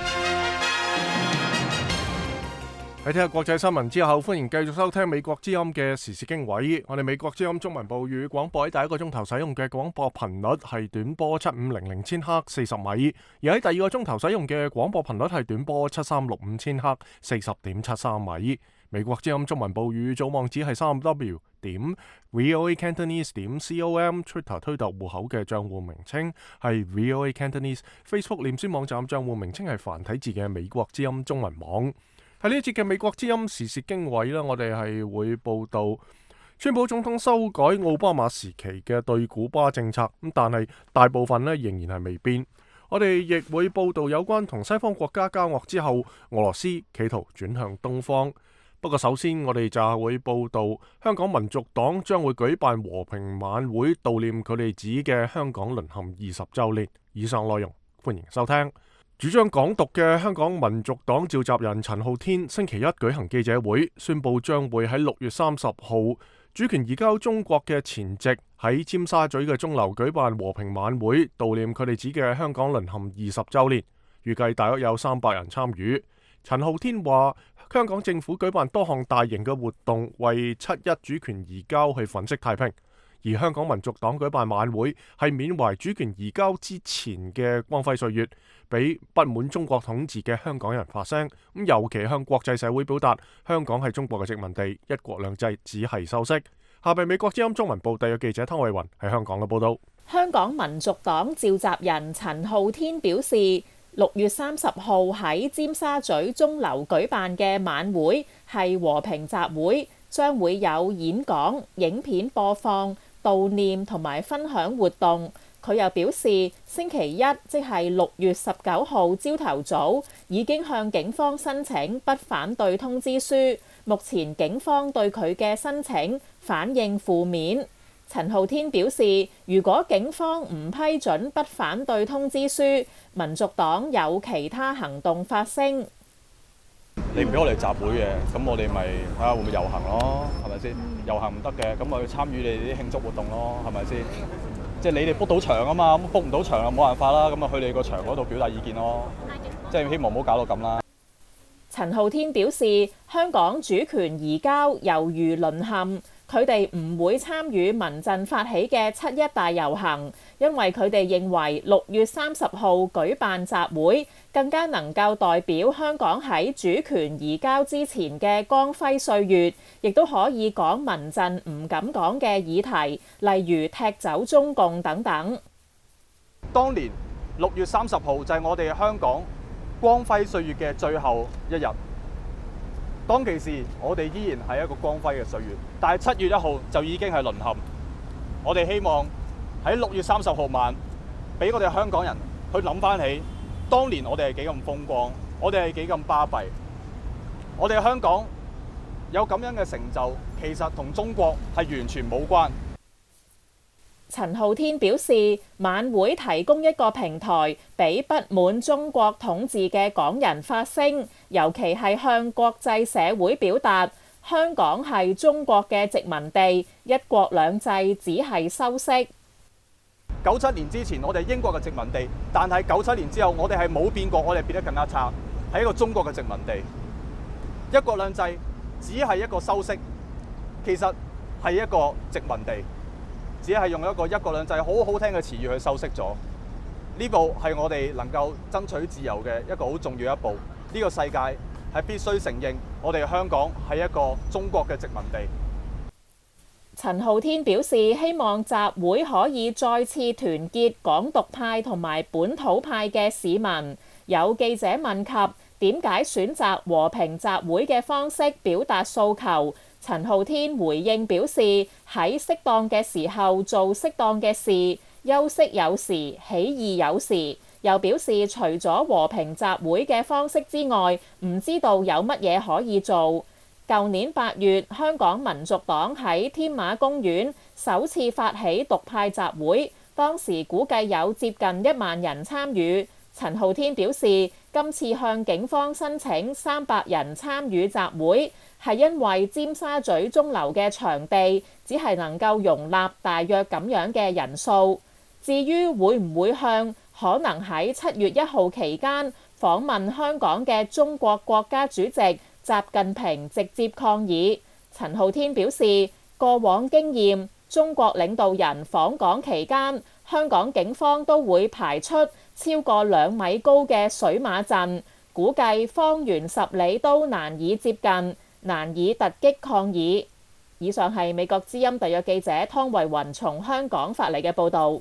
喺聽下國際新聞之後，歡迎繼續收聽美國之音嘅時事經緯。我哋美國之音中文部粵語廣播喺第一個鐘頭使用嘅廣播頻率係短波七五零零千赫四十米，而喺第二個鐘頭使用嘅廣播頻率係短波七三六五千赫四十點七三米。美國之音中文部粵語組網址係三 w 點 voa cantonese 點 com，Twitter 推特戶口嘅賬戶名稱係 voa cantonese，Facebook 臉書網站賬戶名稱係繁體字嘅美國之音中文網。喺呢一節嘅美國之音時事經緯呢，我哋係會報道川普總統修改奧巴馬時期嘅對古巴政策，咁但係大部分呢仍然係未變。我哋亦會報道有關同西方國家交惡之後，俄羅斯企圖轉向東方。不過首先我哋就係會報道香港民族黨將會舉辦和平晚會悼念佢哋指嘅香港淪陷二十週年。以上內容歡迎收聽。主張港獨嘅香港民族黨召集人陳浩天星期一舉行記者會，宣布將會喺六月三十號主權移交中國嘅前夕，喺尖沙咀嘅鐘樓舉辦和平晚會，悼念佢哋指嘅香港淪陷二十週年，預計大約有三百人參與。陳浩天話，香港政府舉辦多項大型嘅活動，為七一主權移交去粉飾太平。而香港民族黨舉辦晚會係緬懷主權移交之前嘅光輝歲月，俾不滿中國統治嘅香港人發聲，咁尤其向國際社會表達香港係中國嘅殖民地，一國兩制只係修飾。下邊美國之音中文部特約記者湯慧雲喺香港嘅報道。 香港民族黨召集人陳浩天表示，六月三十號喺尖沙咀鐘樓舉辦嘅晚會係和平集會，將會有演講、影片播放、悼念同埋分享活動。佢又表示，星期一即係六月十九號朝頭早已經向警方申請不反對通知書，目前警方對佢嘅申請反應負面。陳浩天表示，如果警方唔批准不反對通知書，民族黨有其他行動發聲。 你唔俾我哋集會嘅，咁我哋咪睇下會唔會遊行咯，係咪先？遊行唔得嘅，咁咪去參與你哋啲慶祝活動咯，係咪先？即係你哋 book 到場啊嘛，咁 book 唔到場啊冇辦法啦，咁啊去你個場嗰度表達意見咯，即係希望唔好搞到咁啦。 陳浩天表示，香港主權移交猶如淪陷。佢哋唔會參與民陣發起嘅七一大遊行，因為佢哋認為六月三十號舉辦集會更加能夠代表香港喺主權移交之前嘅光輝歲月，亦都可以講民陣唔敢講嘅議題，例如踢走中共等等。 當年六月三十號就係我哋香港光輝歲月嘅最後一日。當其時，我哋依然係一個光輝嘅歲月，但係七月一號就已經係淪陷。我哋希望喺六月三十號晚，俾我哋香港人去諗翻起，當年我哋係幾咁風光，我哋係幾咁巴閉。我哋香港有咁樣嘅成就，其實同中國係完全冇關。 陳浩天表示，晚會提供一個平台，俾不滿中國統治嘅港人發聲，尤其係向國際社會表達香港係中國嘅殖民地，一國兩制只係修飾。 九七年之前，我哋英國嘅殖民地，但係九七年之後，我哋係冇變過，我哋變得更加差，係一個中國嘅殖民地。一國兩制只係一個修飾，其實係一個殖民地。只係用一個一國兩制好好聽嘅詞語去修飾咗。呢步係我哋能夠爭取自由嘅一個好重要一步。呢呢個世界係必須承認我哋香港係一個中國嘅殖民地。 陳浩天表示，希望集會可以再次團結港獨派同埋本土派嘅市民。有記者問及點解選擇和平集會嘅方式表達訴求，陳浩天回應表示，喺適當嘅時候做適當嘅事，休息有時，起義有時。又表示，除咗和平集會嘅方式之外，唔知道有乜嘢可以做。舊年八月，香港民族黨喺添馬公園首次發起獨派集會，當時估計有接近一萬人參與。陳浩天表示，今次向警方申請三百人參與集會，係因為尖沙咀鐘樓嘅場地只係能夠容納大約咁樣嘅人數。至於會唔會向可能喺七月一號期間訪問香港嘅中國國家主席習近平直接抗議，陳浩天表示，過往經驗，中國領導人訪港期間，香港警方都會排出超過兩米高嘅水馬陣，估計方圓十里都難以接近，難以突擊抗議。以上係美國之音特約記者湯慧雲從香港發嚟嘅報導。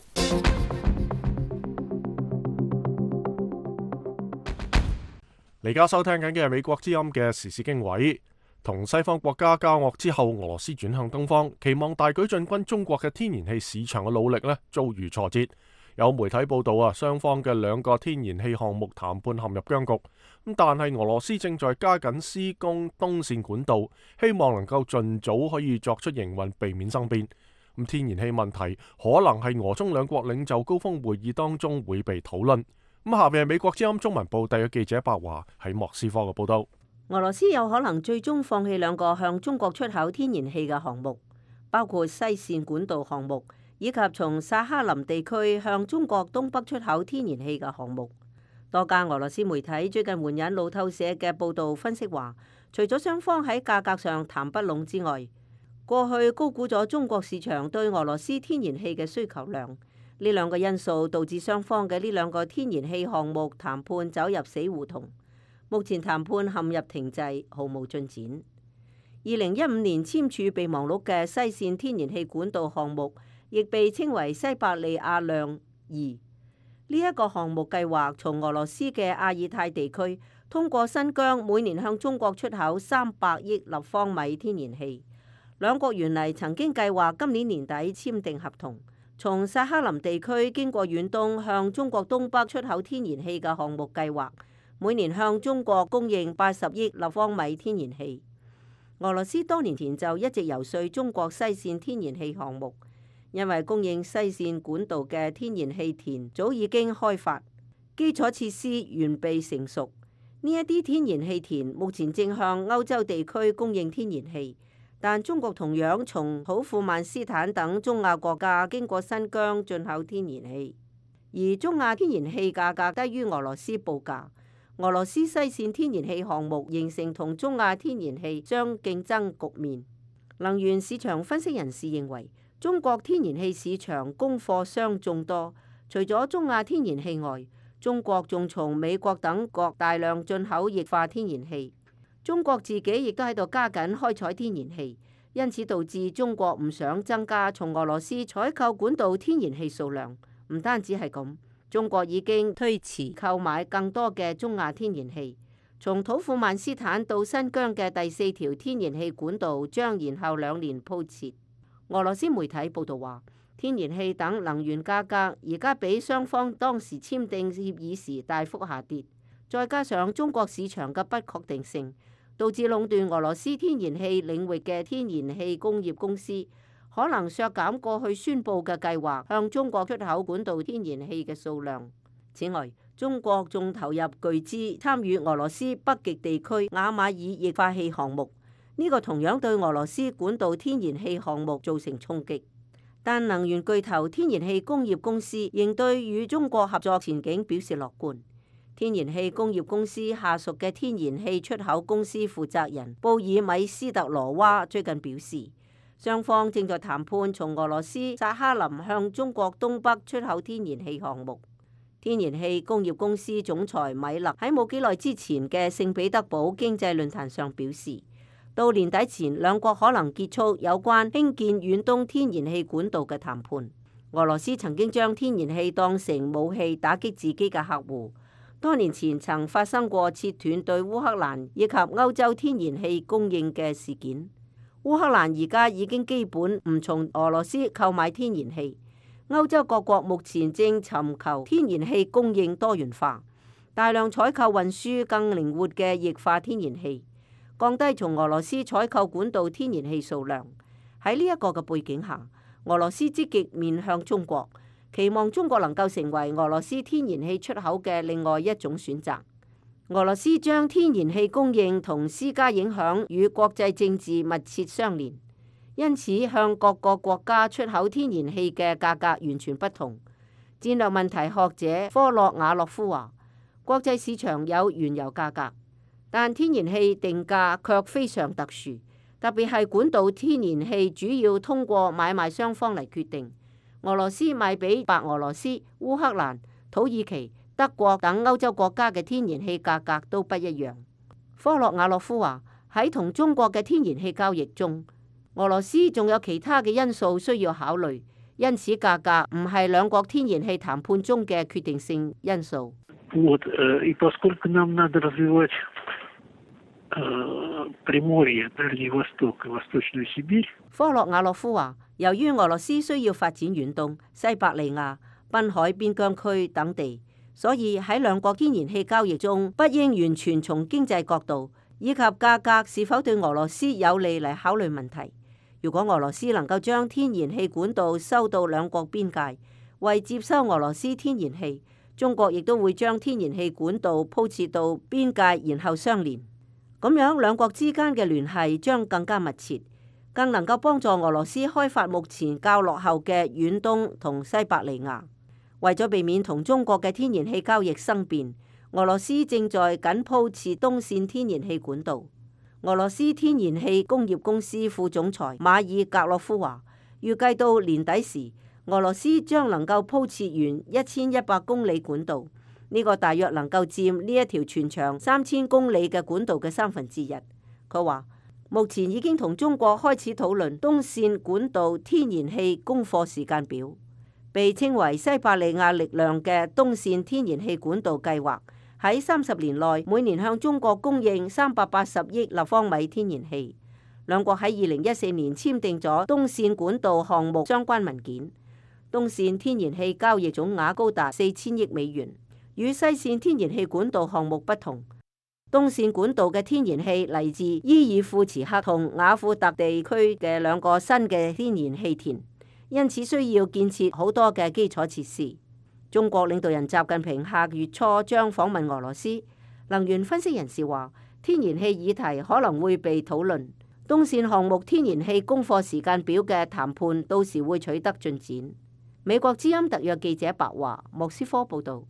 而家收聽緊嘅係美國之音嘅時事經緯，同西方國家交惡之後，俄羅斯轉向東方，期望大舉進軍中國嘅天然氣市場嘅努力呢遭遇挫折。有媒體報道啊，雙方嘅兩個天然氣項目談判陷入僵局。咁但係俄羅斯正在加緊施工東線管道，希望能夠盡早可以作出營運，避免生變。咁天然氣問題可能係俄中兩國領袖高峰會議當中會被討論。咁下邊係美國之音中文部特約記者白華喺莫斯科嘅報道。 俄羅斯有可能最終放棄兩個向中國出口天然氣嘅項目，包括西線管道項目以及從薩哈林地區向中國東北出口天然氣嘅項目。多家俄羅斯媒體最近援引路透社嘅報導分析話，除咗雙方喺價格上談不攏之外，過去高估咗中國市場對俄羅斯天然氣嘅需求量。呢兩個因素導致雙方嘅呢兩個天然氣項目談判走入死胡同，目前談判陷入停滯，毫無進展。二零一五年簽署備忘錄嘅西線天然氣管道項目，亦被稱為西伯利亞量二。呢一個項目計劃從俄羅斯嘅阿爾泰地區通過新疆，每年向中國出口三百億立方米天然氣。兩國原嚟曾經計劃今年年底簽訂合同，從薩哈林地區經過遠東向中國東北出口天然氣嘅項目計劃，每年向中國供應八十億立方米天然氣。俄羅斯多年前就一直游說中國西線天然氣項目，因為供應西線管道嘅天然氣田早已經開發，基礎設施完備成熟。呢一啲天然氣田目前正向歐洲地區供應天然氣。但中國同樣從土庫曼斯坦等中亞國家經過新疆進口天然氣，而中亞天然氣價格低於俄羅斯報價，俄羅斯西線天然氣項目形成同中亞天然氣相競爭局面。能源市場分析人士認為，中國天然氣市場供貨商眾多，除咗中亞天然氣外，中國仲從美國等國大量進口液化天然氣。中國自己亦都喺度加緊開採天然氣，因此導致中國唔想增加從俄羅斯採購管道天然氣數量。唔單止係咁，中國已經推遲購買更多嘅中亞天然氣。從土庫曼斯坦到新疆嘅第四條天然氣管道將延後兩年鋪設。俄羅斯媒體報導話，天然氣等能源價格而家比雙方當時簽訂協議時大幅下跌，再加上中國市場嘅不確定性，導致壟斷俄羅斯天然氣領域嘅天然氣工業公司可能削減過去宣佈嘅計劃向中國出口管道天然氣嘅數量。此外，中國仲投入巨資參與俄羅斯北極地區雅馬爾液化氣項目，呢、這個同樣對俄羅斯管道天然氣項目造成衝擊。但能源巨頭天然氣工業公司仍對與中國合作前景表示樂觀。天然氣工業公司下屬嘅天然氣出口公司負責人布爾米斯特羅娃最近表示，雙方正在談判從俄羅斯薩哈林向中國東北出口天然氣項目。 天然氣工業公司總裁米勒喺冇幾耐之前嘅聖彼得堡經濟論壇上表示，到年底前兩國可能結束有關興建遠東天然氣管道嘅談判。俄羅斯曾經將天然氣當成武器打擊自己嘅客戶，多年前曾發生過切斷對烏克蘭以及歐洲天然氣供應嘅事件。烏克蘭而家已經基本唔從俄羅斯購買天然氣。歐洲各國目前正尋求天然氣供應多元化，大量採購運輸更靈活嘅液化天然氣，降低從俄羅斯採購管道天然氣數量。喺呢一個嘅背景下，俄羅斯積極面向中國，期望中國能夠成為俄羅斯天然氣出口嘅另外一種選擇。俄羅斯將天然氣供應同施加影響與國際政治密切相連。因此，向各個國家出口天然氣嘅價格完全不同。戰略問題學者科洛瓦洛夫話：國際市場有原油價格，但天然氣定價卻非常特殊，特別係管道天然氣主要通過買賣雙方嚟決定。俄羅斯賣俾白俄羅斯、烏克蘭、土耳其、德國等歐洲國家嘅天然氣價格都不一樣。科洛瓦洛夫話：喺同中國嘅天然氣交易中，俄羅斯仲有其他嘅因素需要考慮，因此價格唔係兩國天然氣談判中嘅決定性因素。科洛瓦洛夫話：由於俄羅斯需要發展遠東、西伯利亞、濱海邊疆區等地，所以喺兩國天然氣交易中，不應完全從經濟角度以及價格是否對俄羅斯有利嚟考慮問題。如果俄羅斯能夠將天然氣管道收到兩國邊界，為接收俄羅斯天然氣，中國亦都會將天然氣管道鋪設到邊界，然後相連。咁樣兩國之間嘅聯繫將更加密切，更能夠幫助俄羅斯開發目前較落後嘅遠東同西伯利亞。為咗避免同中國嘅天然氣交易生變，俄羅斯正在緊鋪設東線天然氣管道。俄羅斯天然氣工業公司副總裁馬爾格洛夫話，預計到年底時，俄羅斯將能夠鋪設完一千一百公里管道，呢個大約能夠佔呢一條全長三千公里嘅管道嘅三分之一。佢話，目前已經同中國開始討論東線管道天然氣供貨時間表，被稱為西伯利亞力量嘅東線天然氣管道計劃，喺三十年內每年向中國供應三百八十億立方米天然氣。兩國喺二零一四年簽訂咗東線管道項目相關文件。東線天然氣交易總額高達四千億美元，與西線天然氣管道項目不同。東線管道嘅天然氣嚟自伊爾庫茨克同雅庫特地區嘅兩個新嘅天然氣田，因此需要建設好多嘅基礎設施。中國領導人習近平下月初將訪問俄羅斯。能源分析人士話，天然氣議題可能會被討論。東線項目天然氣供貨時間表嘅談判到時會取得進展。美國之音特約記者白華莫斯科報道。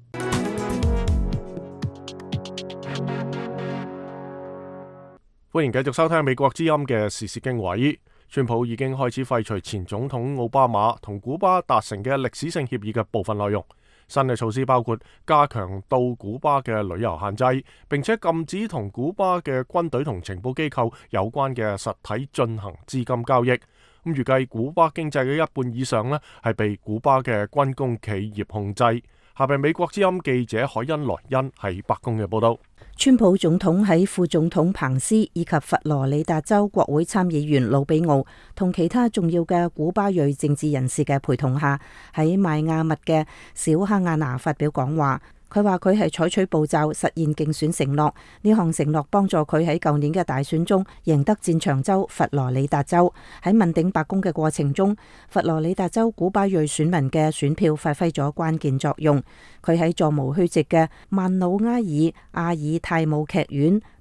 歡迎繼續收聽美國之音嘅時事經緯。川普已經開始廢除前總統奧巴馬同古巴達成嘅歷史性協議嘅部分內容。新嘅措施包括加強到古巴嘅旅遊限制，並且禁止同古巴嘅軍隊同情報機構有關嘅實體進行資金交易。咁預計古巴經濟嘅一半以上呢係被古巴嘅軍工企業控制。下邊美國之音記者海恩萊恩喺白宮嘅報道。 川普總統喺副總統彭斯以及佛羅里達州國會參議員魯比奧同其他重要嘅古巴裔政治人士嘅陪同下，喺邁阿密嘅小哈瓦那發表講話。佢話佢係採取步驟實現競選承諾，呢項承諾幫助佢喺舊年嘅大選中贏得戰場州佛羅里達州。喺問鼎白宮嘅過程中，佛羅里達州古巴裔選民嘅選票發揮咗關鍵作用。佢喺座無虛席嘅曼努埃爾阿爾泰姆劇院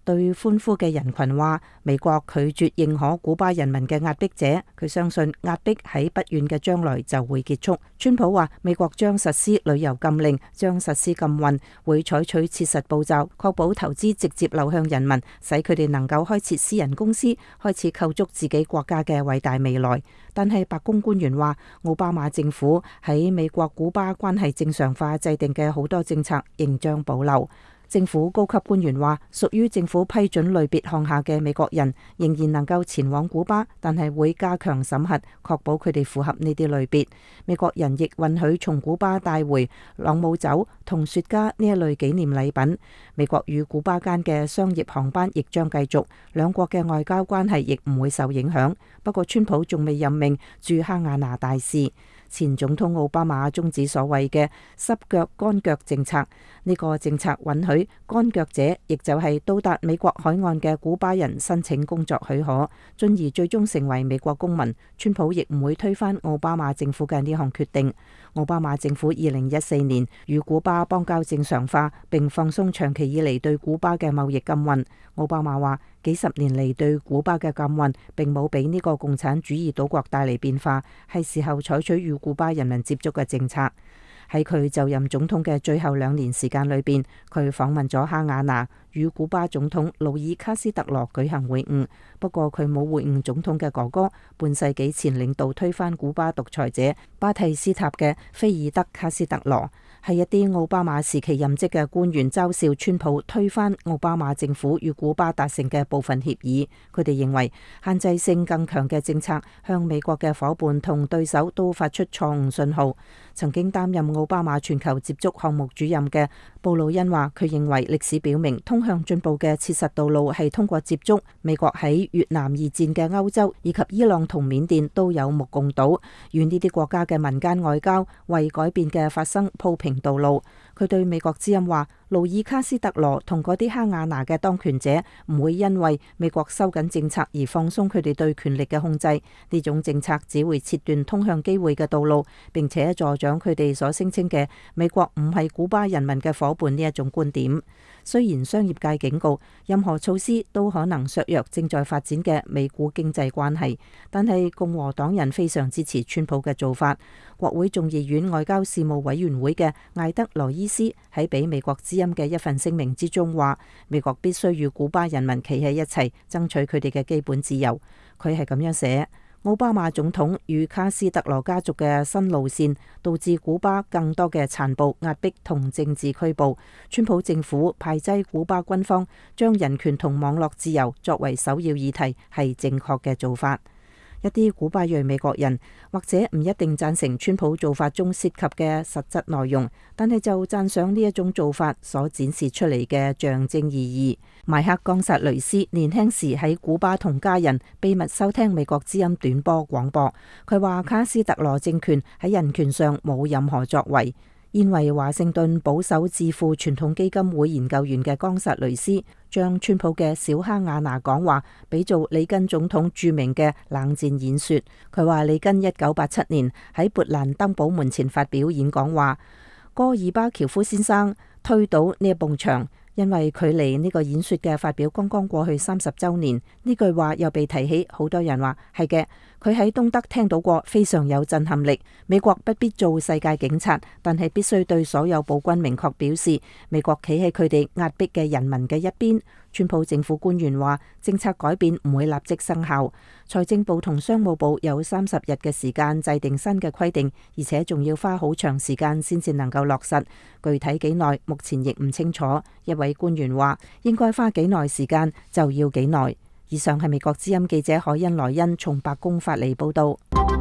對歡呼嘅人群話，美國拒絕認可古巴人民嘅壓迫者，佢相信壓迫喺不遠嘅將來就會結束。川普話，美國將實施旅遊禁令，將實施禁運，會採取切實步驟，確保投資直接流向人民，使佢哋能夠開設私人公司，開始構築自己國家嘅偉大未來。但係白宮官員話，奧巴馬政府喺美國古巴關係正常化制定嘅好多政策仍將保留。政府高級官員話，屬於政府批准類別項下嘅美國人仍然能夠前往古巴，但係會加強審核，確保佢哋符合呢啲類別。美國人亦允許從古巴帶回朗姆酒同雪茄呢一類紀念禮品。美國與古巴間嘅商業航班亦將繼續，兩國嘅外交關係亦唔會受影響。不過，川普仲未任命駐哈瓦那大使。前總統奧巴馬終止所謂嘅濕腳乾腳政策，呢、這個政策允許乾腳者，亦就係到達美國海岸嘅古巴人申請工作許可，進而最終成為美國公民。川普亦唔會推翻奧巴馬政府嘅呢項決定。奧巴馬政府二零一四年與古巴邦交正常化，並放鬆長期以嚟對古巴嘅貿易禁運。奧巴馬話，幾十年嚟對古巴嘅禁運並冇俾呢個共產主義島國帶嚟變化，係時候採取與古巴人民接觸嘅政策。喺佢就任總統嘅最後兩年時間裏邊，佢訪問咗哈瓦那，與古巴總統魯爾卡斯特羅舉行會晤。不過佢冇會晤總統嘅哥哥，半世紀前領導推翻古巴獨裁者巴蒂斯塔嘅菲爾德卡斯特羅。係一啲奧巴馬時期任職嘅官員嘲笑川普推翻奧巴馬政府與古巴達成嘅部分協議。佢哋認為限制性更強嘅政策向美國嘅夥伴同對手都發出錯誤信號。曾經擔任奧巴馬全球接觸項目主任嘅布魯恩話，佢認為歷史表明通向進步嘅切實道路係通過接觸。美國喺越南二戰嘅歐洲以及伊朗同緬甸都有目共睹，與呢啲國家嘅民間外交為改變嘅發生鋪平道路。佢對美國之音話，盧爾卡斯特羅同嗰啲哈瓦那嘅當權者唔會因為美國收緊政策而放鬆佢哋對權力嘅控制。呢種政策只會切斷通向機會嘅道路，並且助長佢哋所聲稱嘅美國唔係古巴人民嘅夥伴呢一種觀點。雖然商業界警告任何措施都可能削弱正在發展嘅美古經濟關係，但係共和黨人非常支持川普嘅做法。國會眾議院外交事務委員會嘅艾德羅伊斯喺俾美國之音嘅一份聲明之中話，美國必須與古巴人民企喺一齊，爭取佢哋嘅基本自由。佢係咁樣寫：奧巴馬總統與卡斯特羅家族嘅新路線導致古巴更多嘅殘暴、壓迫同政治拘捕。川普政府排擠古巴軍方，將人權同網絡自由作為首要議題，係正確嘅做法。一啲古巴裔美國人或者唔一定贊成川普做法中涉及嘅實質內容，但係就讚賞呢一種做法所展示出嚟嘅象徵意義。邁克岡薩雷斯年輕時喺古巴同家人秘密收聽美國之音短波廣播，佢話卡斯特羅政權喺人權上冇任何作為。現為華盛頓保守智庫傳統基金會研究員嘅岡薩雷斯將川普嘅小哈瓦那講話比做里根總統著名嘅冷戰演說。佢話里根一九八七年喺勃蘭登堡門前發表演講話，戈爾巴喬夫先生推倒呢一埲牆。因為距離呢個演說嘅發表剛剛過去三十週年，呢句話又被提起，好多人話係嘅。佢喺東德聽到過，非常有震撼力。美國不必做世界警察，但係必須對所有暴君明確表示，美國企喺佢哋壓迫嘅人民嘅一邊。川普政府官員話，政策改變唔會立即生效。財政部同商務部有三十日嘅時間制定新嘅規定，而且仲要花好長時間先至能夠落實。具體幾耐，目前亦唔清楚。一位官員話，應該花幾耐時間就要幾耐。以上係美國之音記者海恩萊恩從白宮發嚟報道。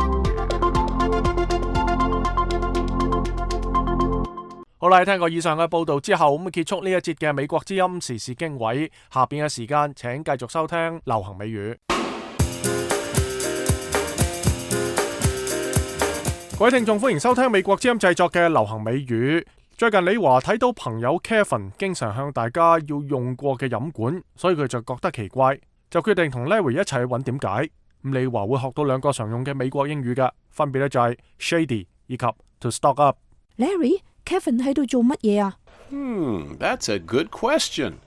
好啦，聽過以上嘅報道之後，咁結束呢一節嘅美國之音時事經緯。下邊嘅時間，請繼續收聽流行美語。各位聽眾，歡迎收聽美國之音製作嘅流行美語。最近李華睇到朋友 Kevin 經常向大家要用過嘅飲管，所以佢就覺得奇怪，就決定同 Larry 一齊去揾點解。咁李華會學到兩個常用嘅美國英語㗎，分別咧就係 shady 以及 to stock up。 Larry，Kevin 喺度做乜嘢啊？ Hmm, that's a good question.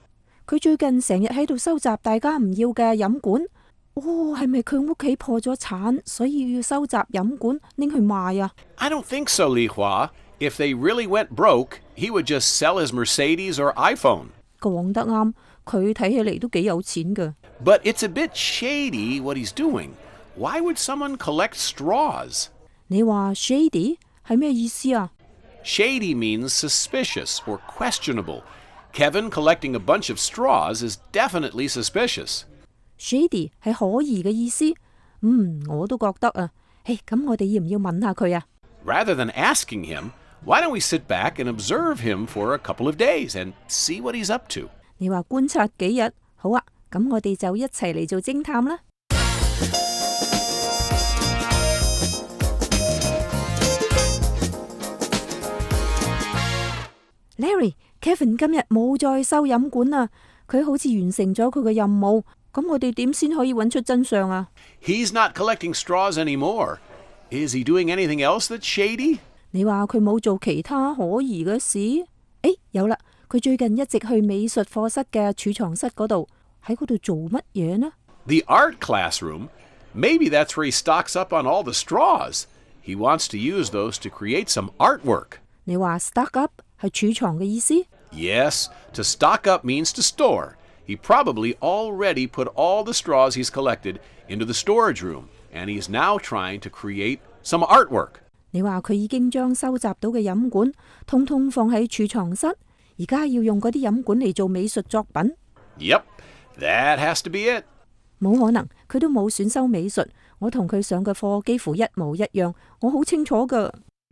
佢最近成日喺度收集大家唔要嘅飲管。哦，係咪佢屋企破咗產，所以要收集飲管拎去賣啊？ I don't think so, Li Hua. If they really went broke, he would just sell his Mercedes or iPhone. 講得啱，佢睇起嚟都幾有錢㗎。 But it's a bit shady what he's doing. Why would someone collect straws? 你話 shady 係咩意思啊？ Shady means suspicious or questionable. Kevin collecting a bunch of straws is definitely suspicious. Shady 係可疑嘅意思。嗯，我都覺得啊。嘿，咁我哋要唔要問下佢啊？ Rather than asking him, why don't we sit back and observe him for a couple of days and see what he's up to? 你話觀察幾日？好啊，咁我哋就一齊嚟做偵探啦。Larry，Kevin 今日冇再收飲管啦，佢好似完成咗佢嘅任務。咁我哋點先可以揾出真相啊？ He's not collecting straws anymore. Is he doing anything else that's shady? 你話佢冇做其他可疑嘅事？誒，有啦，佢最近一直去美術課室嘅儲藏室嗰度，喺嗰度做乜嘢呢？ The art classroom? Maybe that's where he stocks up on all the straws. He wants to use those to create some artwork. 你話 stock up 係儲藏嘅意思？ Yes, to stock up means to store. He probably already put all the straws he's collected into the storage room, and he's now trying to create some artwork. 你話佢已經將收集到嘅飲管通通放喺儲藏室，而家要用嗰啲飲管嚟做美術作品。 Yep, that has to be it. 冇可能，佢都冇選修美術。我同佢上嘅課幾乎一模一樣，我好清楚㗎。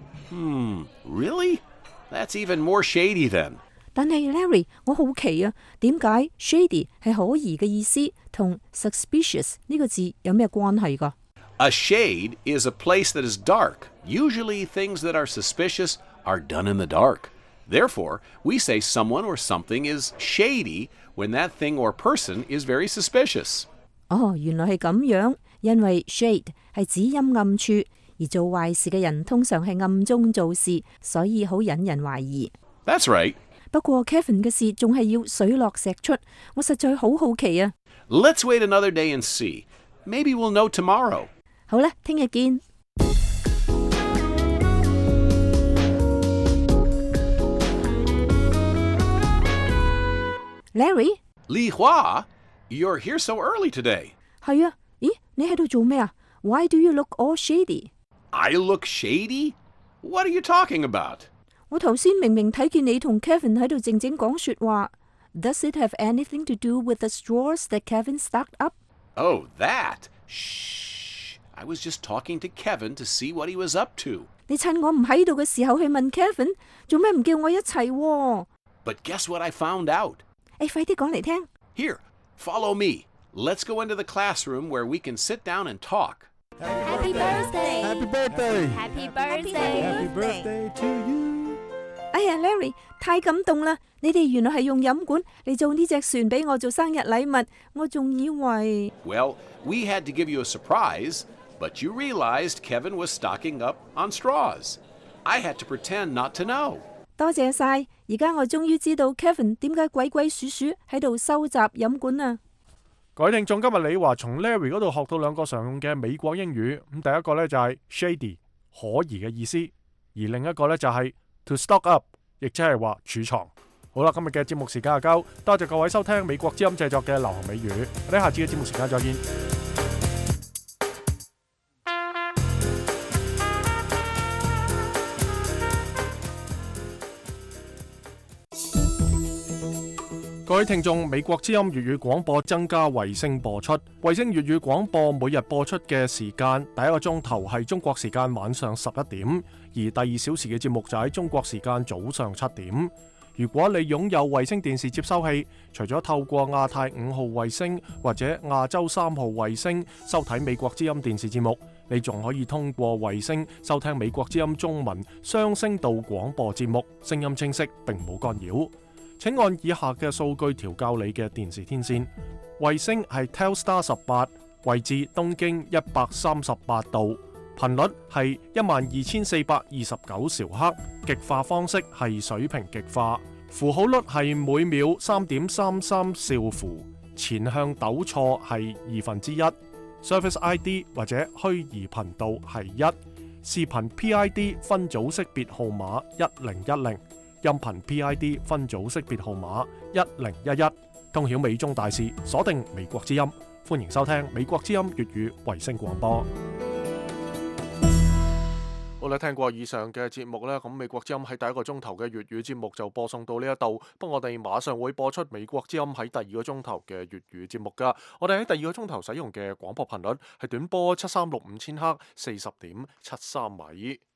Hmm, really? That's even more shady then. 但係 Larry， 我好奇啊，點解 shady 係可疑嘅意思，同 suspicious 呢個字有咩關係㗎？ A shade is a place that is dark. Usually things that are suspicious are done in the dark. Therefore, we say someone or something is shady when that thing or person is very suspicious. 哦，原來係咁樣，因為 shade 係指陰暗處，而做壞事嘅人通常係暗中做事，所以好引人懷疑。 That's right. 不過 Kevin 嘅事仲係要水落石出，我實在好好奇啊。 Let's wait another day and see. Maybe we'll know tomorrow. 好啦，聽日見。Larry？ Li Hua, you're here so early today. 係啊，咦，你喺度做咩啊？ Why do you look all shady? I look shady? What are you talking about? 我頭先明明睇見你同 Kevin 喺度靜靜講說話。Does it have anything to do with the straws that Kevin stocked up? Oh, that? Shh. I was just talking to Kevin to see what he was up to. 你趁我唔喺度嘅時候去問 Kevin， 做咩唔叫我一齊喎？ But guess what I found out? 誒，快啲講嚟聽。 Here, follow me. Let's go into the classroom where we can sit down and talk. Happy birthday! Happy birthday! Happy birthday! Happy birthday to you! 哎呀 ，Larry， 太感動啦！你哋原來係用飲管嚟做呢隻船俾我做生日禮物，我仲以為。 Well, we had to give you a surprise, but you realized Kevin was stocking up on straws. I had to pretend not to know. 多謝晒，而家我終於知道 Kevin 點解鬼鬼祟祟喺度收集飲管啊！ 各位聽眾，今日你話從 Larry 嗰度學到兩個常用嘅美國英語，咁第一個呢就係 shady 可疑嘅意思，而另一個呢就係 to stock up， 亦即係話儲藏。好啦，今日嘅節目時間就夠，多謝各位收聽美國之音製作嘅流行美語，我哋下次嘅節目時間再見。各位聽眾，美國之音粵語廣播增加衛星播出，衛星粵語廣播每日播出嘅時間，第一個鐘頭係中國時間晚上十一點，而第二小時嘅節目就喺中國時間早上七點。如果你擁有衛星電視接收器，除咗透過亞太五號衛星或者亞洲三號衛星收睇美國之音電視節目，你仲可以通過衛星收聽美國之音中文雙聲道廣播節目，聲音清晰並冇干擾。請按以下嘅數據調校你嘅電視天線。衛星係 Telstar 十八，位置東經一百三十八度，頻率係一萬二千四百二十九兆赫，極化方式係水平極化， 符號率係每秒三點三三兆符，前向抖錯係二分之一。Service I D 或者虛擬頻道係一，視頻 P I D 分組識別號碼一零一零，音頻 P I D 分組識別號碼一零一一。通曉美中大事，鎖定美國之音，歡迎收聽美國之音粵語衛星廣播。好啦，聽過以上嘅節目呢，咁美國之音喺第一個鐘頭嘅粵語節目就播送到呢一度，不過我哋馬上會播出美國之音喺第二個鐘頭嘅粵語節目噶。我哋喺第二個鐘頭使用嘅廣播頻率係短波七三六五千赫，四十點七三米。